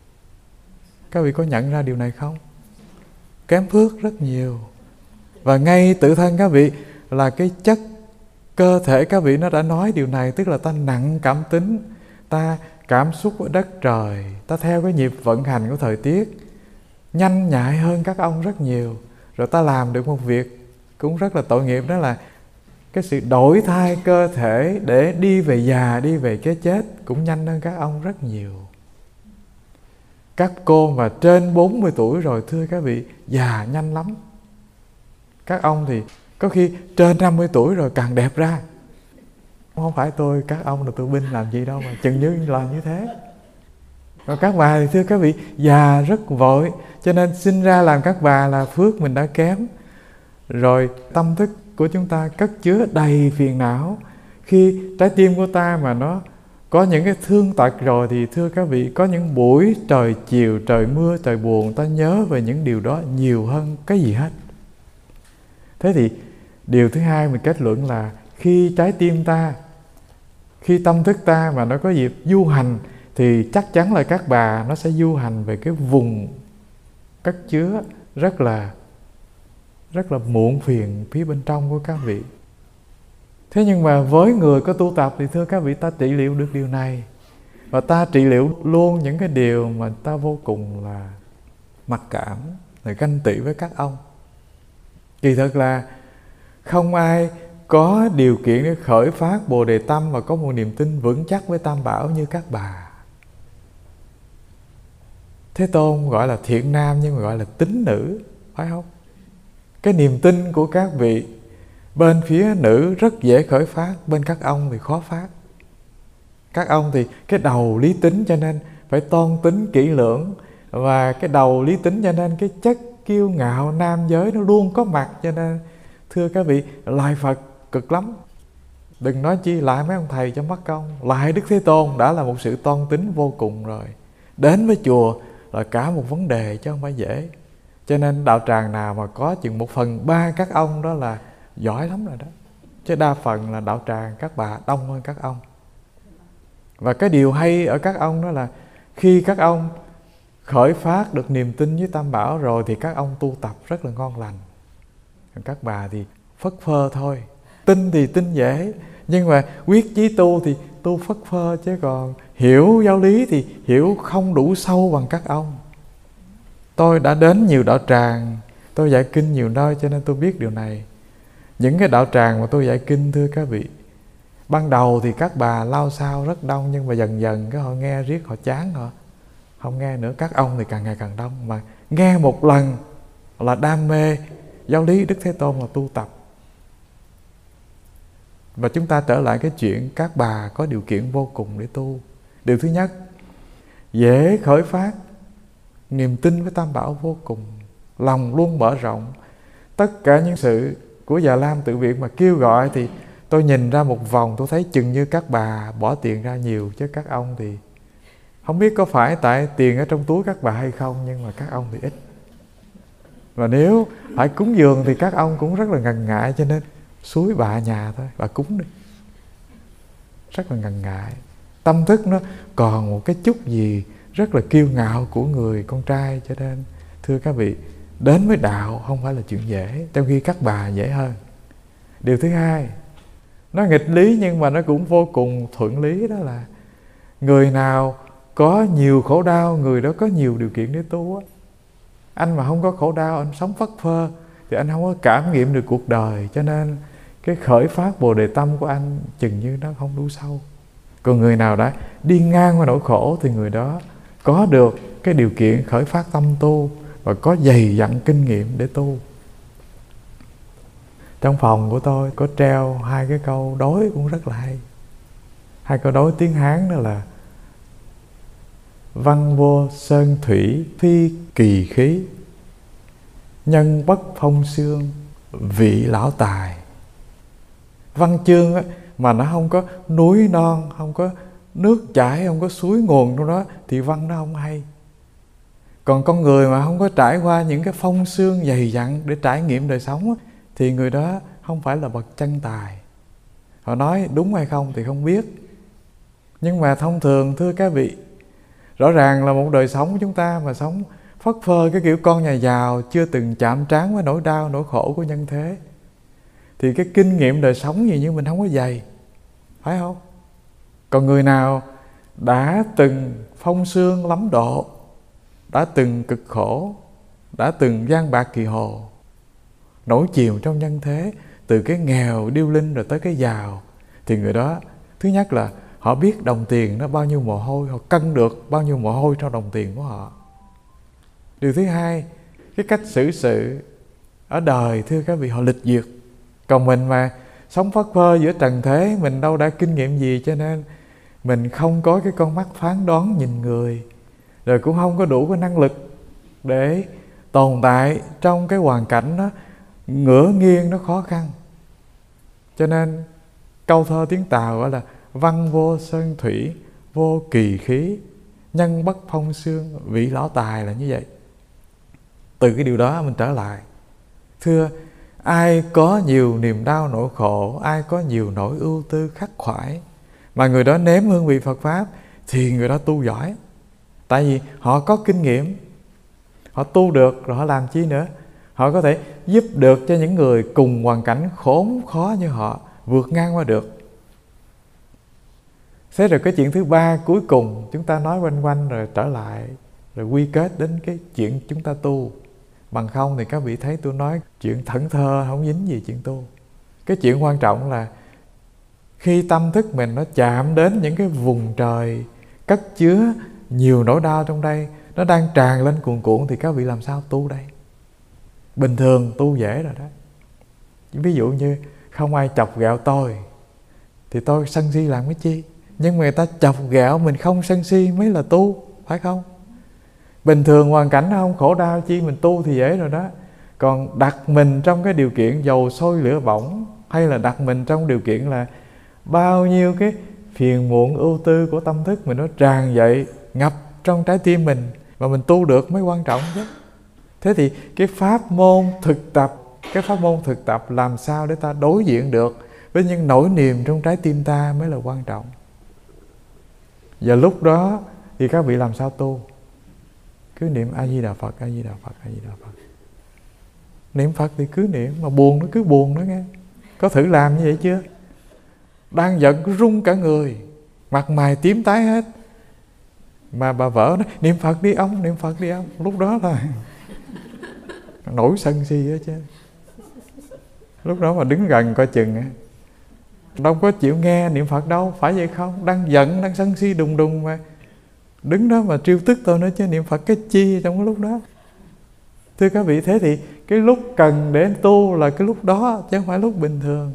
Các vị có nhận ra điều này không? Kém phước rất nhiều. Và ngay tự thân các vị là cái chất cơ thể các vị nó đã nói điều này. Tức là ta nặng cảm tính, ta cảm xúc với đất trời, ta theo cái nhịp vận hành của thời tiết, nhanh nhạy hơn các ông rất nhiều. Rồi ta làm được một việc cũng rất là tội nghiệp, đó là cái sự đổi thay cơ thể để đi về già, đi về cái chết cũng nhanh hơn các ông rất nhiều. Các cô mà trên bốn mươi tuổi rồi, thưa các vị, già nhanh lắm. Các ông thì có khi trên năm mươi tuổi rồi càng đẹp ra. Không phải tôi, các ông là tụi binh làm gì đâu mà chừng như làm như thế. Còn các bà thì thưa các vị, già rất vội, cho nên sinh ra làm các bà là phước mình đã kém. Rồi tâm thức của chúng ta cất chứa đầy phiền não. Khi trái tim của ta mà nó có những cái thương tật rồi thì thưa các vị, có những buổi trời chiều, trời mưa, trời buồn, ta nhớ về những điều đó nhiều hơn cái gì hết. Thế thì điều thứ hai mình kết luận là khi trái tim ta, khi tâm thức ta mà nó có dịp du hành thì chắc chắn là các bà nó sẽ du hành về cái vùng cất chứa rất là rất là muộn phiền phía bên trong của các vị. Thế nhưng mà với người có tu tập thì thưa các vị, ta trị liệu được điều này. Và ta trị liệu luôn những cái điều mà ta vô cùng là mặc cảm, là ganh tị với các ông. Kỳ thực là không ai có điều kiện để khởi phát Bồ Đề Tâm và có một niềm tin vững chắc với Tam Bảo như các bà. Thế Tôn gọi là thiện nam nhưng mà gọi là tín nữ, phải không? Cái niềm tin của các vị bên phía nữ rất dễ khởi phát, bên các ông thì khó phát. Các ông thì cái đầu lý tính cho nên phải toan tính kỹ lưỡng, và cái đầu lý tính cho nên cái chất kiêu ngạo nam giới nó luôn có mặt. Cho nên thưa các vị, lại Phật cực lắm. Đừng nói chi lại mấy ông thầy cho mất công, lại Đức Thế Tôn đã là một sự toan tính vô cùng rồi. Đến với chùa là cả một vấn đề chứ không phải dễ. Cho nên đạo tràng nào mà có chừng một phần ba các ông đó là giỏi lắm rồi đó. Chứ đa phần là đạo tràng các bà đông hơn các ông. Và cái điều hay ở các ông đó là khi các ông khởi phát được niềm tin với Tam Bảo rồi thì các ông tu tập rất là ngon lành. Các bà thì phất phơ thôi. Tin thì tin dễ, nhưng mà quyết chí tu thì tu phất phơ, chứ còn hiểu giáo lý thì hiểu không đủ sâu bằng các ông. Tôi đã đến nhiều đạo tràng, tôi dạy kinh nhiều nơi cho nên tôi biết điều này. Những cái đạo tràng mà tôi dạy kinh thưa các vị, ban đầu thì các bà lao sao rất đông, nhưng mà dần dần cái họ nghe riết họ chán, họ không nghe nữa. Các ông thì càng ngày càng đông, mà nghe một lần là đam mê giáo lý Đức Thế Tôn, là tu tập. Và chúng ta trở lại cái chuyện các bà có điều kiện vô cùng để tu. Điều thứ nhất, dễ khởi phát niềm tin với Tam Bảo vô cùng, lòng luôn mở rộng. Tất cả những sự của Già Lam Tự Viện mà kêu gọi thì tôi nhìn ra một vòng, tôi thấy chừng như các bà bỏ tiền ra nhiều, chứ các ông thì không biết có phải tại tiền ở trong túi các bà hay không, nhưng mà các ông thì ít. Và nếu phải cúng dường thì các ông cũng rất là ngần ngại, cho nên suối bà nhà thôi, bà cúng đi. Rất là ngần ngại. Tâm thức nó còn một cái chút gì rất là kiêu ngạo của người con trai, cho nên thưa các vị, đến với đạo không phải là chuyện dễ, trong khi các bà dễ hơn. Điều thứ hai, nó nghịch lý nhưng mà nó cũng vô cùng thuận lý, đó là người nào có nhiều khổ đau, người đó có nhiều điều kiện để tu á. Anh mà không có khổ đau, anh sống phất phơ thì anh không có cảm nghiệm được cuộc đời, cho nên cái khởi phát Bồ Đề Tâm của anh chừng như nó không đủ sâu. Còn người nào đã đi ngang qua nỗi khổ thì người đó có được cái điều kiện khởi phát tâm tu và có dày dặn kinh nghiệm để tu. Trong phòng của tôi có treo hai cái câu đối cũng rất là hay. Hai câu đối tiếng Hán đó là: văn vô sơn thủy phi kỳ khí, nhân bất phong xương vị lão tài. Văn chương á, mà nó không có núi non, không có nước chảy, không có suối nguồn trong đó thì văn nó không hay. Còn con người mà không có trải qua những cái phong xương dày dặn để trải nghiệm đời sống á, thì người đó không phải là bậc chân tài. Họ nói đúng hay không thì không biết, nhưng mà thông thường thưa các vị, rõ ràng là một đời sống của chúng ta mà sống phất phơ cái kiểu con nhà giàu, chưa từng chạm trán với nỗi đau nỗi khổ của nhân thế, thì cái kinh nghiệm đời sống gì như mình không có dày, phải không? Còn người nào đã từng phong sương lắm độ, đã từng cực khổ, đã từng gian bạc kỳ hồ, nổi chiều trong nhân thế, từ cái nghèo điêu linh rồi tới cái giàu, thì người đó thứ nhất là họ biết đồng tiền nó bao nhiêu mồ hôi, họ cân được bao nhiêu mồ hôi trong đồng tiền của họ. Điều thứ hai, cái cách xử sự ở đời thưa các vị, họ lịch duyệt. Còn mình mà sống phất phơ giữa trần thế, mình đâu đã kinh nghiệm gì, cho nên mình không có cái con mắt phán đoán nhìn người, rồi cũng không có đủ cái năng lực để tồn tại trong cái hoàn cảnh nó ngửa nghiêng, nó khó khăn. Cho nên câu thơ tiếng Tàu gọi là văn vô sơn thủy vô kỳ khí, nhân bất phong xương vị lão tài, là như vậy. Từ cái điều đó mình trở lại, thưa, ai có nhiều niềm đau nỗi khổ, ai có nhiều nỗi ưu tư khắc khoải, mà người đó nếm hương vị Phật Pháp, thì người đó tu giỏi. Tại vì họ có kinh nghiệm, họ tu được rồi họ làm chi nữa. Họ có thể giúp được cho những người cùng hoàn cảnh khốn khó như họ vượt ngang qua được. Thế rồi cái chuyện thứ ba cuối cùng chúng ta nói quanh quanh rồi trở lại, rồi quy kết đến cái chuyện chúng ta tu. Bằng không thì các vị thấy tôi nói chuyện thẫn thơ, không dính gì chuyện tu. Cái chuyện quan trọng là khi tâm thức mình nó chạm đến những cái vùng trời cất chứa nhiều nỗi đau trong đây, nó đang tràn lên cuồn cuộn, thì các vị làm sao tu đây? Bình thường tu dễ rồi đó. Ví dụ như không ai chọc ghẹo tôi thì tôi sân si làm cái chi? Nhưng mà người ta chọc ghẹo mình không sân si mới là tu, phải không? Bình thường hoàn cảnh nó không khổ đau chi, mình tu thì dễ rồi đó. Còn đặt mình trong cái điều kiện dầu sôi lửa bỏng, hay là đặt mình trong điều kiện là bao nhiêu cái phiền muộn ưu tư của tâm thức mình nó tràn dậy, ngập trong trái tim mình, mà mình tu được mới quan trọng chứ. Thế thì cái pháp môn thực tập, cái pháp môn thực tập làm sao để ta đối diện được với những nỗi niềm trong trái tim ta mới là quan trọng. Và lúc đó thì các vị làm sao tu? Cứ niệm A Di Đà Phật, A Di Đà Phật, A Di Đà Phật. Niệm Phật thì cứ niệm, mà buồn nó cứ buồn đó nghe. Có thử làm như vậy chưa? Đang giận cứ run cả người, mặt mày tím tái hết, mà bà vợ nói niệm Phật đi ông, niệm Phật đi ông. Lúc đó là nổi sân si hết chứ. Lúc đó mà đứng gần coi chừng á, đâu có chịu nghe niệm Phật đâu, phải vậy không? Đang giận, đang sân si đùng đùng mà đứng đó mà trêu tức tôi nữa chứ, niệm Phật cái chi trong cái lúc đó. Thưa các vị, thế thì cái lúc cần để tu là cái lúc đó, chứ không phải lúc bình thường.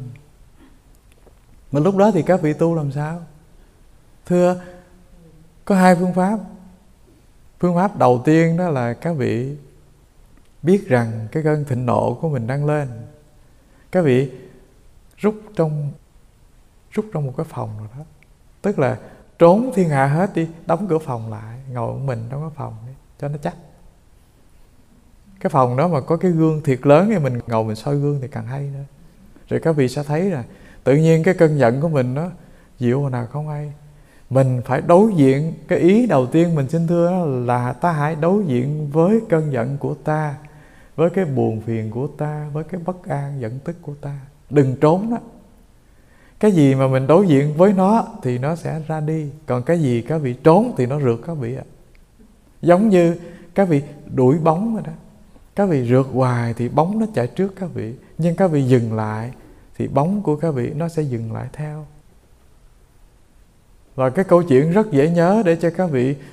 Mà lúc đó thì các vị tu làm sao? Thưa, có hai phương pháp. Phương pháp đầu tiên đó là các vị biết rằng cái cơn thịnh nộ của mình đang lên. Các vị rút trong rút trong một cái phòng rồi đó. Tức là trốn thiên hạ hết đi, đóng cửa phòng lại, ngồi một mình trong cái phòng đi, cho nó chắc. Cái phòng đó mà có cái gương thiệt lớn thì mình ngồi mình soi gương thì càng hay nữa. Rồi các vị sẽ thấy là tự nhiên cái cơn giận của mình nó dịu hồi nào không hay. Mình phải đối diện, cái ý đầu tiên mình xin thưa là ta hãy đối diện với cơn giận của ta, với cái buồn phiền của ta, với cái bất an giận tức của ta. Đừng trốn đó. Cái gì mà mình đối diện với nó thì nó sẽ ra đi. Còn cái gì các vị trốn thì nó rượt các vị ạ. Giống như các vị đuổi bóng rồi đó. Các vị rượt hoài thì bóng nó chạy trước các vị. Nhưng các vị dừng lại thì bóng của các vị nó sẽ dừng lại theo. Và cái câu chuyện rất dễ nhớ để cho các vị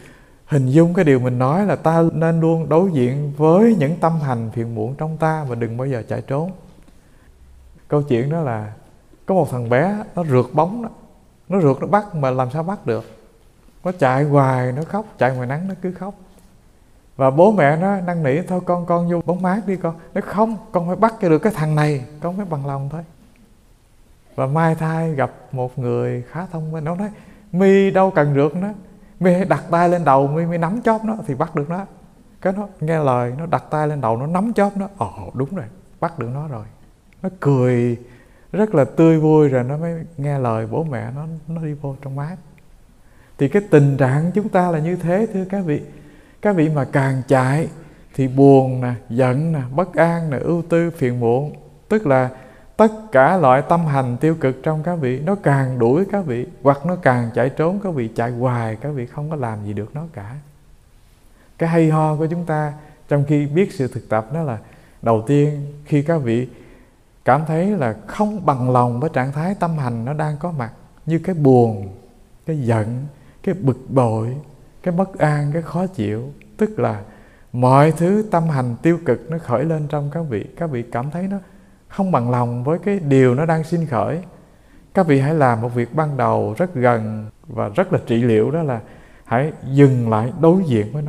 hình dung cái điều mình nói là ta nên luôn đối diện với những tâm hành phiền muộn trong ta và đừng bao giờ chạy trốn. Câu chuyện đó là có một thằng bé nó rượt bóng đó. Nó rượt nó bắt mà làm sao bắt được. Nó chạy hoài, nó khóc, chạy ngoài nắng nó cứ khóc. Và bố mẹ nó năn nỉ, thôi con con vô bóng mát đi con. Nó không, con phải bắt cho được cái thằng này, con phải bằng lòng thôi. Và mai thai gặp một người khá thông minh. Nó nói, mi đâu cần rượt nó, mi hãy đặt tay lên đầu mi, mi nắm chóp nó thì bắt được nó. Cái nó nghe lời, nó đặt tay lên đầu, nó nắm chóp nó. Ồ đúng rồi, bắt được nó rồi. Nó cười rất là tươi vui rồi nó mới nghe lời bố mẹ nó, nó đi vô trong mát. Thì cái tình trạng chúng ta là như thế thưa các vị. Các vị mà càng chạy thì buồn nè, giận nè, bất an nè, ưu tư, phiền muộn, tức là tất cả loại tâm hành tiêu cực trong các vị nó càng đuổi các vị, hoặc nó càng chạy trốn các vị, chạy hoài các vị không có làm gì được nó cả. Cái hay ho của chúng ta trong khi biết sự thực tập đó là đầu tiên khi các vị cảm thấy là không bằng lòng với trạng thái tâm hành nó đang có mặt, như cái buồn, cái giận, cái bực bội, cái bất an, cái khó chịu, tức là mọi thứ tâm hành tiêu cực nó khởi lên trong các vị, các vị cảm thấy nó không bằng lòng với cái điều nó đang sinh khởi. Các vị hãy làm một việc ban đầu rất gần và rất là trị liệu, đó là hãy dừng lại đối diện với nó.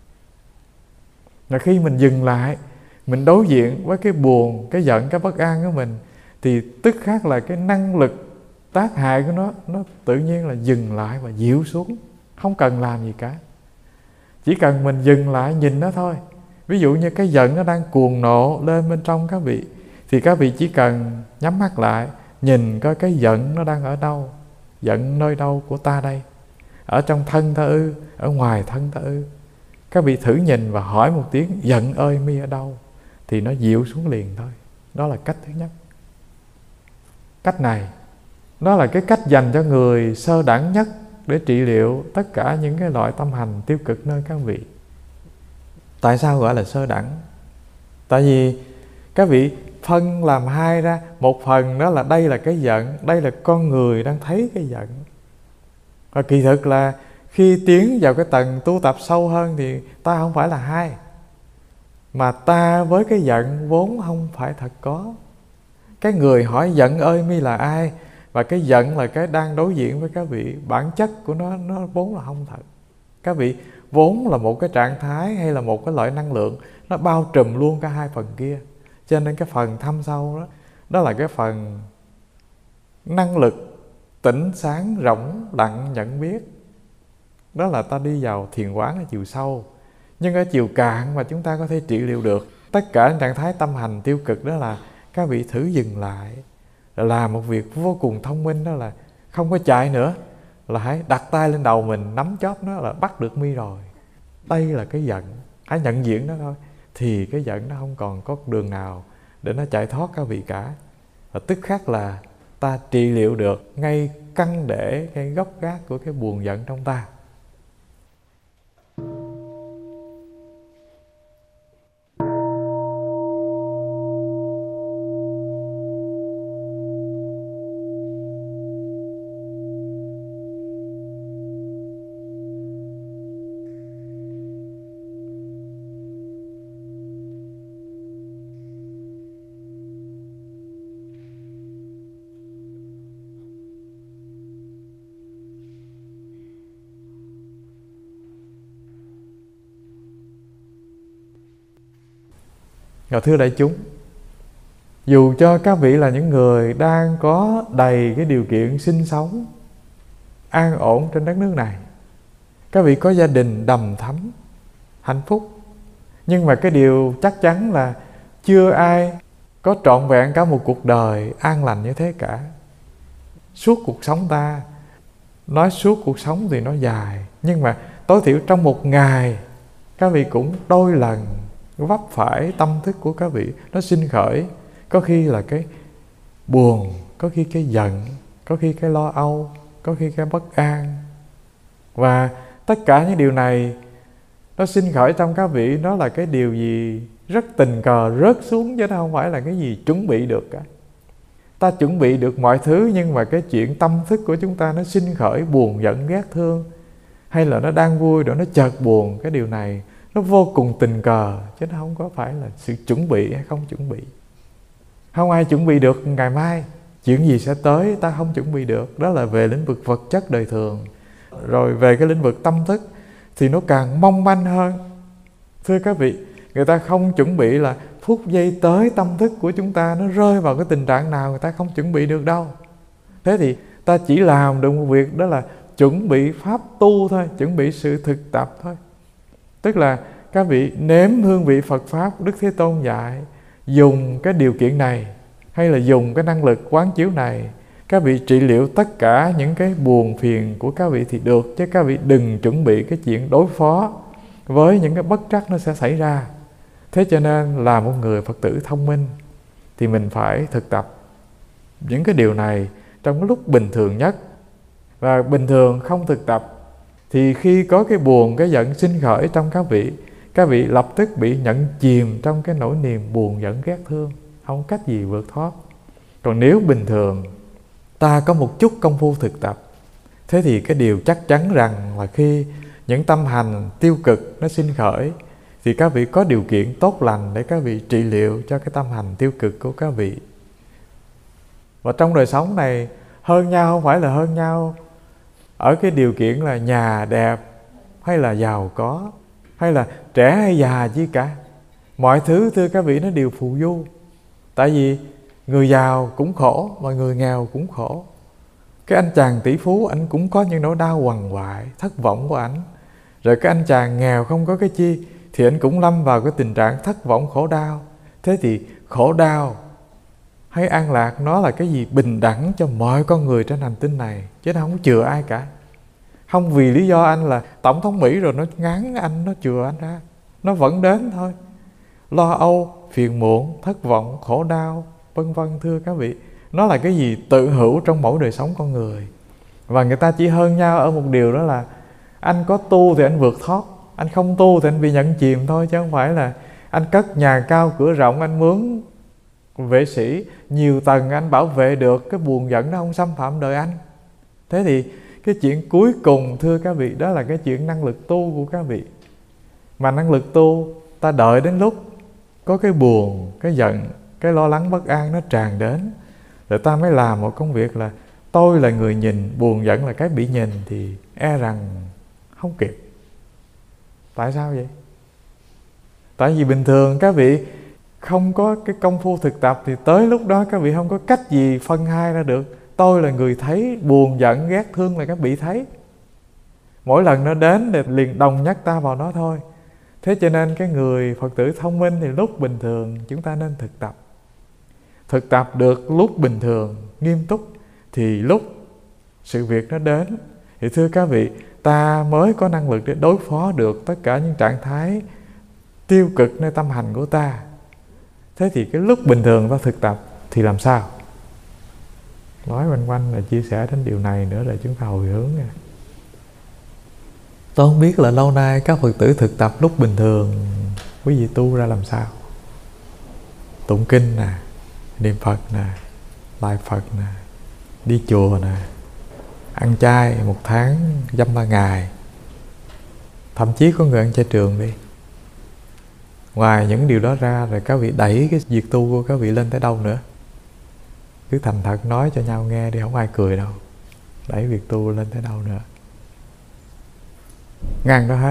Và khi mình dừng lại, mình đối diện với cái buồn, cái giận, cái bất an của mình, thì tức khắc là cái năng lực tác hại của nó, nó tự nhiên là dừng lại và dịu xuống. Không cần làm gì cả. Chỉ cần mình dừng lại nhìn nó thôi. Ví dụ như cái giận nó đang cuồng nộ lên bên trong các vị, thì các vị chỉ cần nhắm mắt lại, nhìn coi cái giận nó đang ở đâu. Giận nơi đâu của ta đây? Ở trong thân ta ư? Ở ngoài thân ta ư? Các vị thử nhìn và hỏi một tiếng, giận ơi mi ở đâu? Thì nó dịu xuống liền thôi. Đó là cách thứ nhất. Cách này, đó là cái cách dành cho người sơ đẳng nhất để trị liệu tất cả những cái loại tâm hành tiêu cực nơi các vị. Tại sao gọi là sơ đẳng? Tại vì các vị phân làm hai ra. Một phần đó là đây là cái giận, đây là con người đang thấy cái giận. Và kỳ thực là khi tiến vào cái tầng tu tập sâu hơn thì ta không phải là hai, mà ta với cái giận vốn không phải thật có. Cái người hỏi giận ơi mi là ai, và cái giận là cái đang đối diện với các vị, bản chất của nó nó vốn là không thật. Các vị vốn là một cái trạng thái hay là một cái loại năng lượng, nó bao trùm luôn cả hai phần kia. Cho nên cái phần thâm sâu đó, đó là cái phần năng lực tỉnh sáng rỗng lặng nhận biết. Đó là ta đi vào thiền quán ở chiều sâu. Nhưng ở chiều cạn mà chúng ta có thể trị liệu được tất cả trạng thái tâm hành tiêu cực, đó là các vị thử dừng lại, làm một việc vô cùng thông minh, đó là không có chạy nữa, là hãy đặt tay lên đầu mình, nắm chóp nó là bắt được mi rồi. Đây là cái giận, hãy nhận diện nó thôi. Thì cái giận nó không còn có đường nào để nó chạy thoát các vị cả. Và tức khắc là ta trị liệu được ngay căn để, ngay gốc gác của cái buồn giận trong ta. Và thưa đại chúng, dù cho các vị là những người đang có đầy cái điều kiện sinh sống an ổn trên đất nước này, các vị có gia đình đầm thắm, hạnh phúc, nhưng mà cái điều chắc chắn là chưa ai có trọn vẹn cả một cuộc đời an lành như thế cả. Suốt cuộc sống ta, nói suốt cuộc sống thì nó dài, nhưng mà tối thiểu trong một ngày các vị cũng đôi lần vấp phải tâm thức của các vị nó sinh khởi. Có khi là cái buồn, có khi cái giận, có khi cái lo âu, có khi cái bất an. Và tất cả những điều này nó sinh khởi trong các vị, nó là cái điều gì rất tình cờ rớt xuống, chứ nó không phải là cái gì chuẩn bị được cả. Ta chuẩn bị được mọi thứ, nhưng mà cái chuyện tâm thức của chúng ta nó sinh khởi buồn, giận, ghét, thương, hay là nó đang vui rồi nó chợt buồn, cái điều này nó vô cùng tình cờ, chứ nó không có phải là sự chuẩn bị hay không chuẩn bị. Không ai chuẩn bị được ngày mai chuyện gì sẽ tới, ta không chuẩn bị được. Đó là về lĩnh vực vật chất đời thường. Rồi về cái lĩnh vực tâm thức thì nó càng mong manh hơn. Thưa các vị, người ta không chuẩn bị là phút giây tới tâm thức của chúng ta nó rơi vào cái tình trạng nào, người ta không chuẩn bị được đâu. Thế thì ta chỉ làm được một việc, đó là chuẩn bị pháp tu thôi, chuẩn bị sự thực tập thôi. Tức là các vị nếm hương vị Phật Pháp Đức Thế Tôn dạy, dùng cái điều kiện này hay là dùng cái năng lực quán chiếu này, các vị trị liệu tất cả những cái buồn phiền của các vị thì được, chứ các vị đừng chuẩn bị cái chuyện đối phó với những cái bất trắc nó sẽ xảy ra. Thế cho nên là một người Phật tử thông minh thì mình phải thực tập những cái điều này trong cái lúc bình thường nhất. Và bình thường không thực tập thì khi có cái buồn, cái giận sinh khởi trong các vị, các vị lập tức bị nhận chìm trong cái nỗi niềm buồn giận ghét thương, không cách gì vượt thoát. Còn nếu bình thường ta có một chút công phu thực tập, thế thì cái điều chắc chắn rằng là khi những tâm hành tiêu cực nó sinh khởi thì các vị có điều kiện tốt lành để các vị trị liệu cho cái tâm hành tiêu cực của các vị. Và trong đời sống này, hơn nhau không phải là hơn nhau ở cái điều kiện là nhà đẹp hay là giàu có, hay là trẻ hay già chi cả. Mọi thứ thưa các vị nó đều phù du. Tại vì người giàu cũng khổ mà người nghèo cũng khổ. Cái anh chàng tỷ phú anh cũng có những nỗi đau quằn quại, thất vọng của anh. Rồi cái anh chàng nghèo không có cái chi thì anh cũng lâm vào cái tình trạng thất vọng khổ đau. Thế thì khổ đau hay an lạc nó là cái gì bình đẳng cho mọi con người trên hành tinh này, chứ nó không chừa ai cả. Không vì lý do anh là tổng thống Mỹ rồi nó ngán anh, nó chừa anh ra, nó vẫn đến thôi. Lo âu, phiền muộn, thất vọng, khổ đau, vân vân thưa các vị, nó là cái gì tự hữu trong mỗi đời sống con người. Và người ta chỉ hơn nhau ở một điều, đó là anh có tu thì anh vượt thoát, anh không tu thì anh bị nhận chìm thôi, chứ không phải là anh cất nhà cao cửa rộng, anh mướn vệ sĩ nhiều tầng anh bảo vệ được, cái buồn giận nó không xâm phạm đời anh. Thế thì cái chuyện cuối cùng thưa các vị, đó là cái chuyện năng lực tu của các vị. Mà năng lực tu ta đợi đến lúc có cái buồn, cái giận, cái lo lắng bất an nó tràn đến, rồi ta mới làm một công việc là tôi là người nhìn, buồn giận là cái bị nhìn, thì e rằng không kịp. Tại sao vậy? Tại vì bình thường các vị không có cái công phu thực tập thì tới lúc đó các vị không có cách gì phân hai ra được. Tôi là người thấy, buồn giận ghét thương là các vị thấy. Mỗi lần nó đến thì liền đồng nhắc ta vào nó thôi. Thế cho nên cái người Phật tử thông minh thì lúc bình thường chúng ta nên thực tập. Thực tập được lúc bình thường, nghiêm túc, thì lúc sự việc nó đến thì thưa các vị, ta mới có năng lực để đối phó được tất cả những trạng thái tiêu cực nơi tâm hành của ta. Thế thì cái lúc bình thường ta thực tập thì làm sao? Nói quanh quanh là chia sẻ đến điều này nữa rồi chúng ta hồi hướng nha. Tôi không biết là lâu nay các Phật tử thực tập lúc bình thường quý vị tu ra làm sao? Tụng kinh nè, niệm Phật nè, lại Phật nè, đi chùa nè, ăn chay một tháng dăm ba ngày, thậm chí có người ăn chay trường đi. Ngoài những điều đó ra rồi các vị đẩy cái việc tu của các vị lên tới đâu nữa? Cứ thành thật nói cho nhau nghe đi, không ai cười đâu. Đẩy việc tu lên tới đâu nữa? Ngăn đó hết.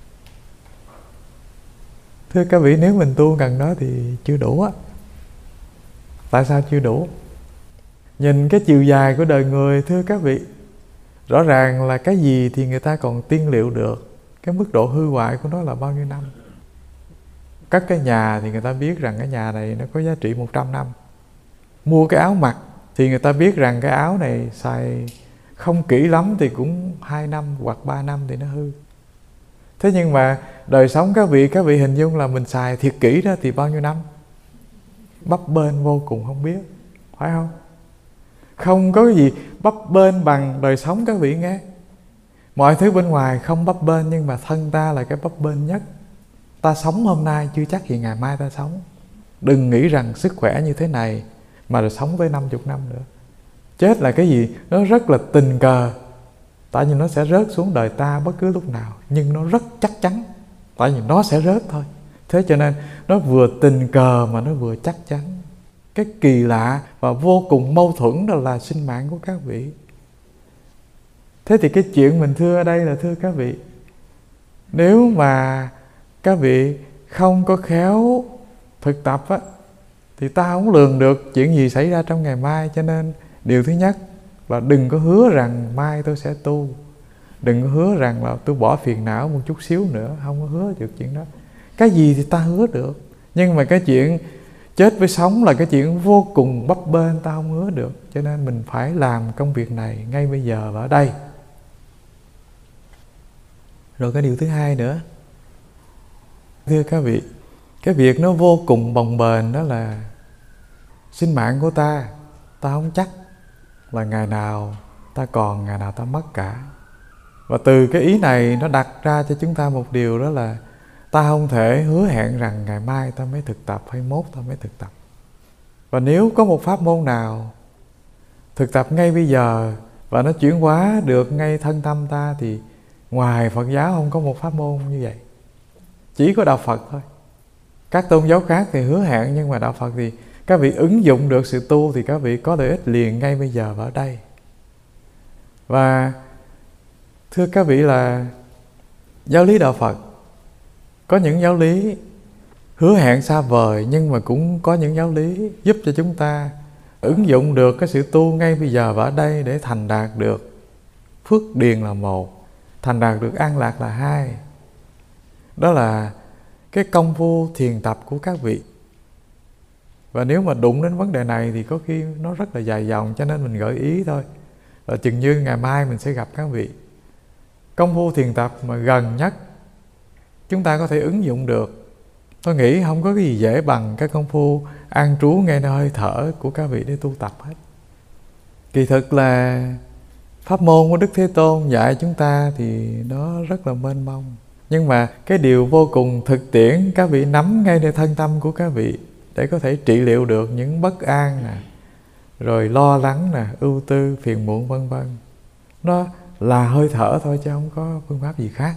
Thưa các vị, nếu mình tu gần đó thì chưa đủ á. Tại sao chưa đủ? Nhìn cái chiều dài của đời người thưa các vị, rõ ràng là cái gì thì người ta còn tiên liệu được. Cái mức độ hư hoại của nó là bao nhiêu năm. Cất cái nhà thì người ta biết rằng cái nhà này nó có giá trị một trăm năm. Mua cái áo mặc thì người ta biết rằng cái áo này xài không kỹ lắm thì cũng hai năm hoặc ba năm thì nó hư. Thế nhưng mà đời sống các vị, các vị hình dung là mình xài thiệt kỹ đó thì bao nhiêu năm? Bấp bênh vô cùng không biết, phải không? Không có cái gì bấp bênh bằng đời sống các vị nghe. Mọi thứ bên ngoài không bấp bênh, nhưng mà thân ta là cái bấp bênh nhất. Ta sống hôm nay chưa chắc gì ngày mai ta sống. Đừng nghĩ rằng sức khỏe như thế này mà rồi sống tới năm mươi năm nữa. Chết là cái gì? Nó rất là tình cờ. Tại vì nó sẽ rớt xuống đời ta bất cứ lúc nào, nhưng nó rất chắc chắn, tại vì nó sẽ rớt thôi. Thế cho nên nó vừa tình cờ mà nó vừa chắc chắn. Cái kỳ lạ và vô cùng mâu thuẫn đó là sinh mạng của các vị. Thế thì cái chuyện mình thưa ở đây là thưa các vị, nếu mà các vị không có khéo thực tập á, thì ta không lường được chuyện gì xảy ra trong ngày mai. Cho nên điều thứ nhất là đừng có hứa rằng mai tôi sẽ tu. Đừng có hứa rằng là tôi bỏ phiền não một chút xíu nữa. Không có hứa được chuyện đó. Cái gì thì ta hứa được, nhưng mà cái chuyện chết với sống là cái chuyện vô cùng bấp bênh, ta không hứa được. Cho nên mình phải làm công việc này ngay bây giờ và ở đây. Rồi cái điều thứ hai nữa, thưa các vị, cái việc nó vô cùng bồng bềnh đó là sinh mạng của ta, ta không chắc là ngày nào ta còn, ngày nào ta mất cả. Và từ cái ý này nó đặt ra cho chúng ta một điều, đó là ta không thể hứa hẹn rằng ngày mai ta mới thực tập hay mốt ta mới thực tập. Và nếu có một pháp môn nào thực tập ngay bây giờ và nó chuyển hóa được ngay thân tâm ta, thì ngoài Phật giáo không có một pháp môn như vậy. Chỉ có Đạo Phật thôi. Các tôn giáo khác thì hứa hẹn, nhưng mà Đạo Phật thì các vị ứng dụng được sự tu thì các vị có lợi ích liền ngay bây giờ và ở đây. Và thưa các vị là giáo lý Đạo Phật có những giáo lý hứa hẹn xa vời, nhưng mà cũng có những giáo lý giúp cho chúng ta ứng dụng được cái sự tu ngay bây giờ và ở đây để thành đạt được phước điền là một, thành đạt được an lạc là hai. Đó là cái công phu thiền tập của các vị. Và nếu mà đụng đến vấn đề này thì có khi nó rất là dài dòng, cho nên mình gợi ý thôi. Và chừng như ngày mai mình sẽ gặp các vị. Công phu thiền tập mà gần nhất chúng ta có thể ứng dụng được, tôi nghĩ không có cái gì dễ bằng cái công phu an trú ngay nơi hơi thở của các vị để tu tập hết. Kỳ thực là pháp môn của Đức Thế Tôn dạy chúng ta thì nó rất là mênh mông, nhưng mà cái điều vô cùng thực tiễn các vị nắm ngay nơi thân tâm của các vị để có thể trị liệu được những bất an nè, rồi lo lắng nè, ưu tư, phiền muộn vân vân. Nó là hơi thở thôi chứ không có phương pháp gì khác.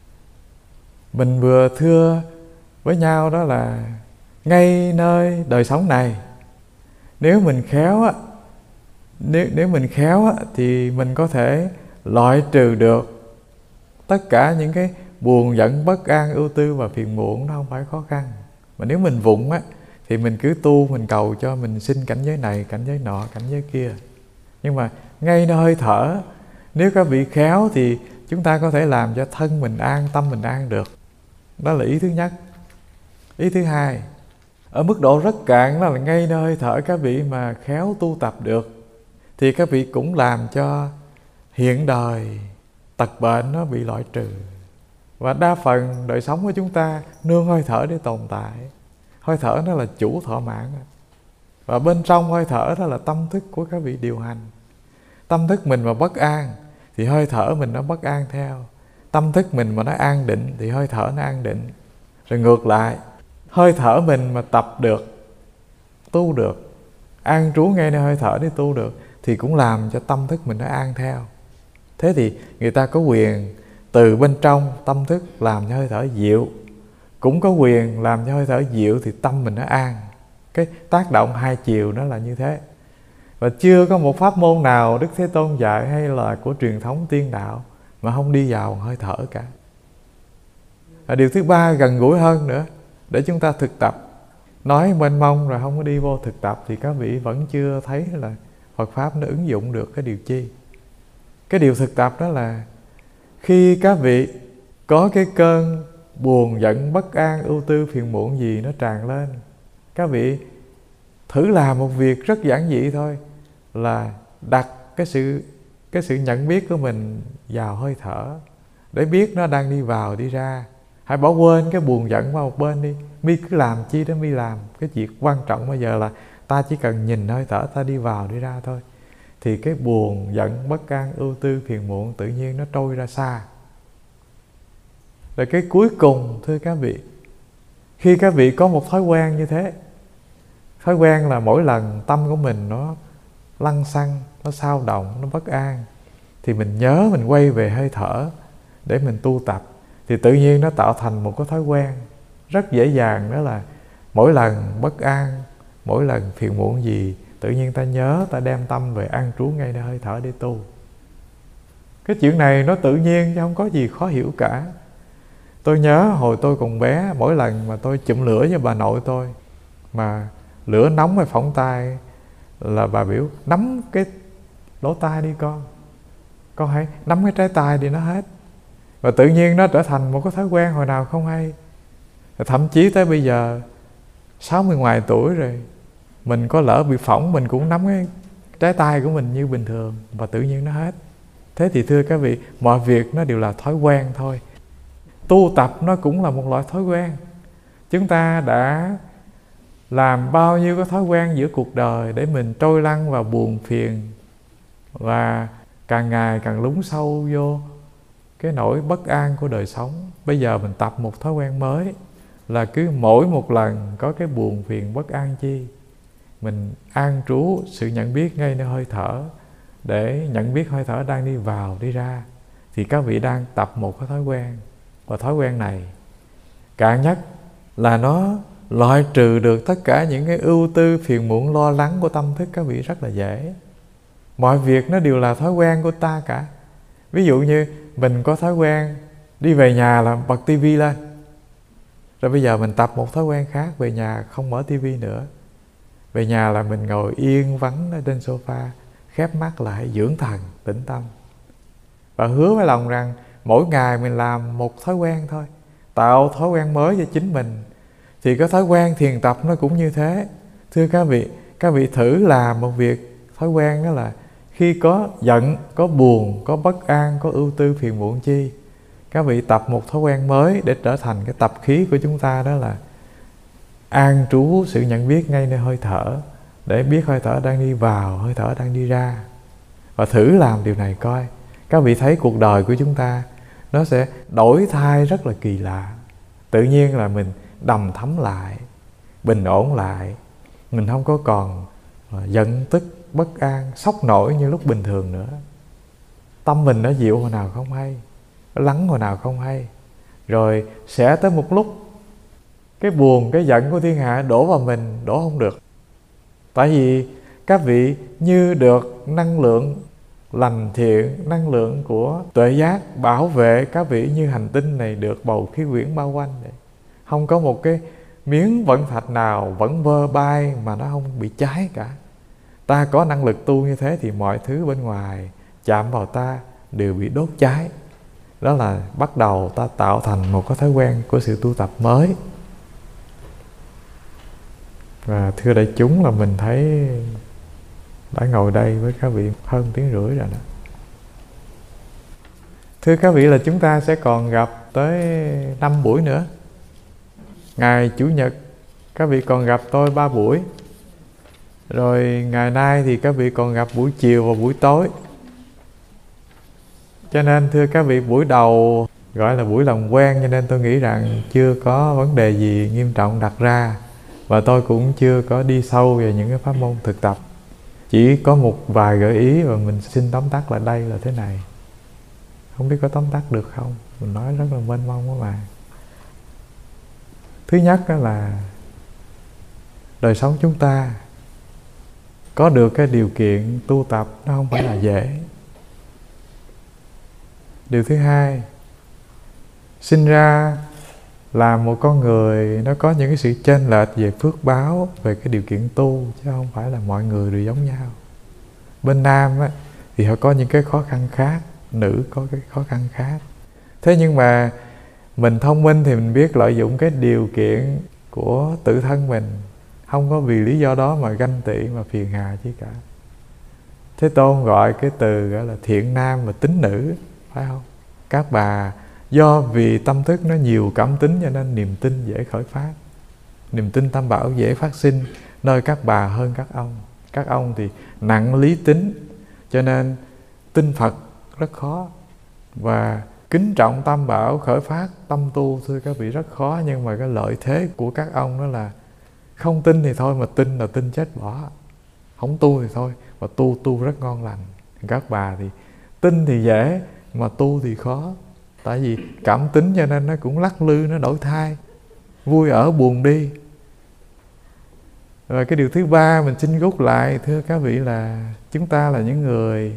Mình vừa thưa với nhau đó là ngay nơi đời sống này, nếu mình khéo á, nếu, nếu mình khéo á, thì mình có thể loại trừ được tất cả những cái buồn giận, bất an, ưu tư và phiền muộn. Nó không phải khó khăn. Mà nếu mình vụng á, thì mình cứ tu, mình cầu cho mình sinh cảnh giới này, cảnh giới nọ, cảnh giới kia. Nhưng mà ngay nơi hơi thở, nếu các vị khéo thì chúng ta có thể làm cho thân mình an, tâm mình an được. Đó là ý thứ nhất. Ý thứ hai, ở mức độ rất cạn, đó là ngay nơi hơi thở các vị mà khéo tu tập được, thì các vị cũng làm cho hiện đời tật bệnh nó bị loại trừ. Và đa phần đời sống của chúng ta nương hơi thở để tồn tại. Hơi thở nó là chủ thọ mạng. Và bên trong hơi thở đó là tâm thức của các vị điều hành. Tâm thức mình mà bất an thì hơi thở mình nó bất an theo. Tâm thức mình mà nó an định thì hơi thở nó an định. Rồi ngược lại, hơi thở mình mà tập được, tu được, an trú ngay nơi hơi thở để tu được, thì cũng làm cho tâm thức mình nó an theo. Thế thì người ta có quyền từ bên trong tâm thức làm cho hơi thở dịu, cũng có quyền làm cho hơi thở dịu thì tâm mình nó an. Cái tác động hai chiều nó là như thế. Và chưa có một pháp môn nào Đức Thế Tôn dạy hay là của truyền thống tiên đạo mà không đi vào hơi thở cả. Và điều thứ ba gần gũi hơn nữa, để chúng ta thực tập. Nói mênh mông rồi không có đi vô thực tập thì các vị vẫn chưa thấy là Phật Pháp nó ứng dụng được cái điều chi. Cái điều thực tập đó là khi các vị có cái cơn buồn, giận, bất an, ưu tư, phiền muộn gì nó tràn lên, các vị thử làm một việc rất giản dị thôi, là đặt cái sự cái sự nhận biết của mình vào hơi thở để biết nó đang đi vào đi ra. Hãy bỏ quên cái buồn giận qua một bên đi. Mi cứ làm chi đó mi làm. Cái việc quan trọng bây giờ là ta chỉ cần nhìn hơi thở ta đi vào đi ra thôi, thì cái buồn giận, bất an, ưu tư, phiền muộn tự nhiên nó trôi ra xa. Rồi cái cuối cùng, thưa các vị, khi các vị có một thói quen như thế, thói quen là mỗi lần tâm của mình nó lăng xăng, nó xao động, nó bất an, thì mình nhớ mình quay về hơi thở để mình tu tập, thì tự nhiên nó tạo thành một cái thói quen rất dễ dàng. Đó là mỗi lần bất an, mỗi lần phiền muộn gì, tự nhiên ta nhớ, ta đem tâm về an trú ngay nơi hơi thở để tu. Cái chuyện này nó tự nhiên chứ không có gì khó hiểu cả. Tôi nhớ hồi tôi còn bé, mỗi lần mà tôi chụm lửa với bà nội tôi, mà lửa nóng hay phỏng tay, là bà biểu nắm cái lỗ tai đi con, con hãy nắm cái trái tai đi nó hết. Và tự nhiên nó trở thành một cái thói quen hồi nào không hay. Thậm chí tới bây giờ sáu mươi ngoài tuổi rồi, mình có lỡ bị phỏng, mình cũng nắm cái trái tai của mình như bình thường, và tự nhiên nó hết. Thế thì thưa các vị, mọi việc nó đều là thói quen thôi. Tu tập nó cũng là một loại thói quen. Chúng ta đã làm bao nhiêu cái thói quen giữa cuộc đời để mình trôi lăn vào buồn phiền, và càng ngày càng lún sâu vô cái nỗi bất an của đời sống. Bây giờ mình tập một thói quen mới, là cứ mỗi một lần có cái buồn phiền bất an chi, mình an trú sự nhận biết ngay nơi hơi thở, để nhận biết hơi thở đang đi vào đi ra. Thì các vị đang tập một cái thói quen. Và thói quen này cạn nhất là nó loại trừ được tất cả những cái ưu tư phiền muộn lo lắng của tâm thức các vị rất là dễ. Mọi việc nó đều là thói quen của ta cả. Ví dụ như mình có thói quen đi về nhà là bật tivi lên, rồi bây giờ mình tập một thói quen khác, về nhà không mở tivi nữa. Về nhà là mình ngồi yên vắng ở trên sofa, khép mắt lại dưỡng thần, tĩnh tâm. Và hứa với lòng rằng mỗi ngày mình làm một thói quen thôi, tạo thói quen mới cho chính mình. Thì cái thói quen thiền tập nó cũng như thế. Thưa các vị, các vị thử làm một việc thói quen, đó là khi có giận, có buồn, có bất an, có ưu tư phiền muộn chi, các vị tập một thói quen mới để trở thành cái tập khí của chúng ta. Đó là an trú sự nhận biết ngay nơi hơi thở, để biết hơi thở đang đi vào, hơi thở đang đi ra. Và thử làm điều này coi, các vị thấy cuộc đời của chúng ta nó sẽ đổi thay rất là kỳ lạ. Tự nhiên là mình đầm thấm lại, bình ổn lại. Mình không có còn giận tức, bất an, sốc nổi như lúc bình thường nữa. Tâm mình nó dịu hồi nào không hay, nó lắng hồi nào không hay. Rồi sẽ tới một lúc cái buồn, cái giận của thiên hạ đổ vào mình, đổ không được. Tại vì các vị như được năng lượng lành thiện, năng lượng của tuệ giác bảo vệ các vị, như hành tinh này được bầu khí quyển bao quanh vậy. Không có một cái miếng vẫn thạch nào vẫn vơ bay mà nó không bị cháy cả. Ta có năng lực tu như thế thì mọi thứ bên ngoài chạm vào ta đều bị đốt cháy. Đó là bắt đầu ta tạo thành một cái thói quen của sự tu tập mới. Và thưa đại chúng, là mình thấy đã ngồi đây với các vị hơn tiếng rưỡi rồi đó. Thưa các vị, là chúng ta sẽ còn gặp tới năm buổi nữa. Ngày Chủ nhật các vị còn gặp tôi ba buổi. Rồi ngày nay thì các vị còn gặp buổi chiều và buổi tối. Cho nên thưa các vị, buổi đầu gọi là buổi làm quen, cho nên tôi nghĩ rằng chưa có vấn đề gì nghiêm trọng đặt ra. Và tôi cũng chưa có đi sâu về những cái pháp môn thực tập. Chỉ có một vài gợi ý và mình xin tóm tắt lại đây là thế này. Không biết có tóm tắt được không? Mình nói rất là mênh mông các bạn. Thứ nhất đó là đời sống chúng ta có được cái điều kiện tu tập nó không phải là dễ. Điều thứ hai, sinh ra là một con người nó có những cái sự chênh lệch về phước báo, về cái điều kiện tu, chứ không phải là mọi người đều giống nhau. Bên nam á, thì họ có những cái khó khăn khác, nữ có cái khó khăn khác. Thế nhưng mà mình thông minh thì mình biết lợi dụng cái điều kiện của tự thân mình, không có vì lý do đó mà ganh tị mà phiền hà chứ cả. Thế Tôn gọi cái từ gọi là thiện nam và tính nữ, phải không? Các bà do vì tâm thức nó nhiều cảm tính, cho nên niềm tin dễ khởi phát, niềm tin tam bảo dễ phát sinh nơi các bà hơn các ông. Các ông thì nặng lý tính, cho nên tin Phật rất khó. Và kính trọng tam bảo khởi phát tâm tu, thưa các vị, rất khó. Nhưng mà cái lợi thế của các ông đó là không tin thì thôi, mà tin là tin chết bỏ. Không tu thì thôi, mà tu tu rất ngon lành. Các bà thì Tin thì dễ, mà tu thì khó. Tại vì cảm tính cho nên nó cũng lắc lư, nó đổi thay, vui ở buồn đi. Rồi cái điều thứ ba mình xin rút lại, thưa các vị, là chúng ta là những người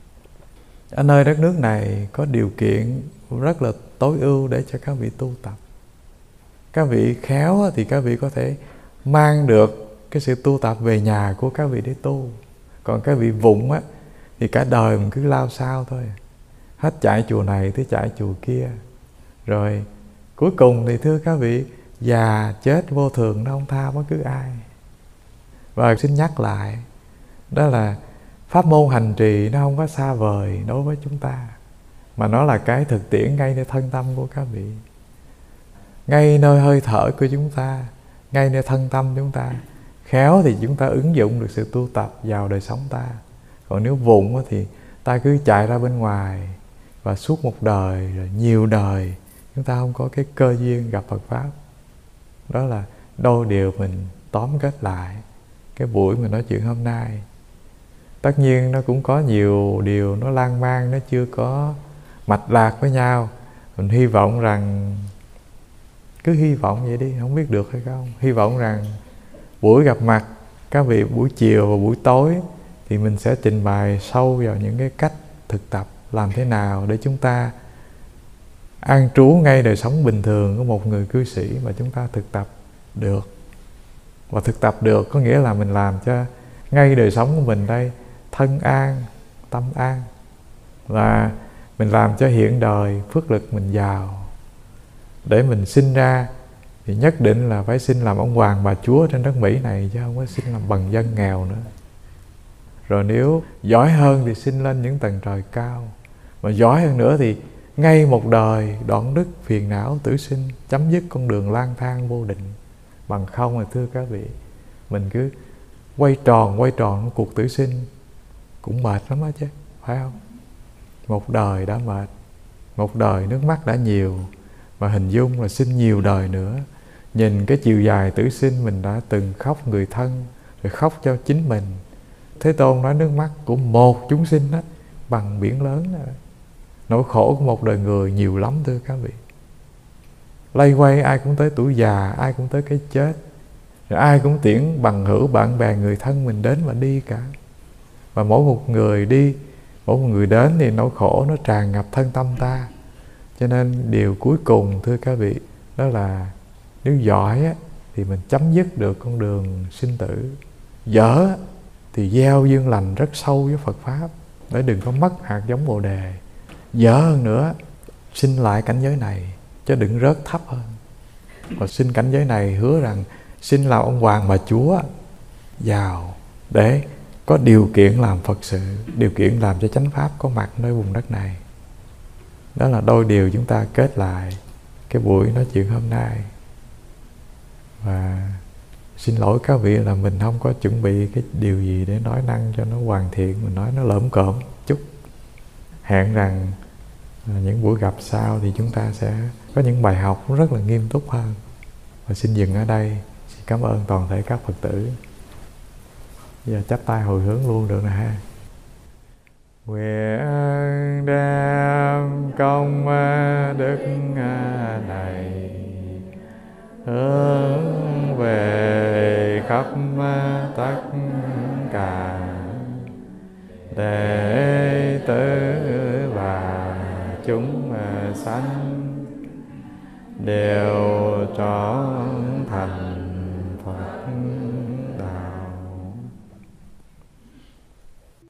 ở nơi đất nước này có điều kiện rất là tối ưu để cho các vị tu tập. Các vị khéo thì các vị có thể mang được cái sự tu tập về nhà của các vị để tu. Còn các vị vụng á thì cả đời mình cứ lao sao thôi, hết chạy chùa này tới chạy chùa kia. Rồi cuối cùng thì thưa các vị, già chết vô thường, nó không tha bất cứ ai. Và xin nhắc lại, đó là pháp môn hành trì nó không có xa vời đối với chúng ta, mà nó là cái thực tiễn ngay nơi thân tâm của các vị, ngay nơi hơi thở của chúng ta, ngay nơi thân tâm chúng ta. Khéo thì chúng ta ứng dụng được sự tu tập vào đời sống ta. Còn nếu vụng thì ta cứ chạy ra bên ngoài, và suốt một đời, rồi nhiều đời chúng ta không có cái cơ duyên gặp Phật Pháp. Đó là đôi điều mình tóm kết lại cái buổi mình nói chuyện hôm nay. Tất nhiên nó cũng có nhiều điều nó lan man, nó chưa có mạch lạc với nhau. Mình hy vọng rằng, cứ hy vọng vậy đi, không biết được hay không. Hy vọng rằng buổi gặp mặt các vị buổi chiều và buổi tối thì mình sẽ trình bày sâu vào những cái cách thực tập làm thế nào để chúng ta an trú ngay đời sống bình thường của một người cư sĩ mà chúng ta thực tập được. Và thực tập được có nghĩa là mình làm cho ngay đời sống của mình đây thân an, tâm an, và mình làm cho hiện đời phước lực mình giàu. Để mình sinh ra thì nhất định là phải sinh làm ông hoàng bà chúa trên đất Mỹ này, chứ không có sinh làm bần dân nghèo nữa. Rồi nếu giỏi hơn thì sinh lên những tầng trời cao. Mà giỏi hơn nữa thì ngay một đời đoạn đứt phiền não tử sinh, chấm dứt con đường lang thang vô định. Bằng không thì thưa các vị, mình cứ quay tròn quay tròn cuộc tử sinh cũng mệt lắm á chứ, phải không? Một đời đã mệt, một đời nước mắt đã nhiều, mà hình dung là sinh nhiều đời nữa. Nhìn cái chiều dài tử sinh, mình đã từng khóc người thân, rồi khóc cho chính mình. Thế Tôn nói nước mắt của một chúng sinh đó bằng biển lớn đó. Nỗi khổ của một đời người nhiều lắm thưa các vị. Lây quay ai cũng tới tuổi già, ai cũng tới cái chết, rồi ai cũng tiễn bằng hữu bạn bè người thân mình đến và đi cả. Và mỗi một người đi, mỗi một người đến thì nỗi khổ nó tràn ngập thân tâm ta. Cho nên điều cuối cùng thưa các vị, đó là nếu giỏi á, thì mình chấm dứt được con đường sinh tử. Dở thì gieo duyên lành rất sâu với Phật Pháp, để đừng có mất hạt giống Bồ Đề. Dở hơn nữa, sinh lại cảnh giới này, chứ đừng rớt thấp hơn. Và sinh cảnh giới này hứa rằng sinh làm ông hoàng bà chúa giàu, để có điều kiện làm Phật sự, điều kiện làm cho chánh Pháp có mặt nơi vùng đất này. Đó là đôi điều chúng ta kết lại cái buổi nói chuyện hôm nay. Và xin lỗi các vị là mình không có chuẩn bị cái điều gì để nói năng cho nó hoàn thiện, mình nói nó lởm cởm chút. Hẹn rằng những buổi gặp sau thì chúng ta sẽ có những bài học rất là nghiêm túc hơn. Và xin dừng ở đây. Xin cảm ơn toàn thể các Phật tử. Bây giờ chắp tay hồi hướng luôn được nè ha. Nguyện đem công đức này hướng về khắp tất cả đệ tử và chúng sanh đều trọn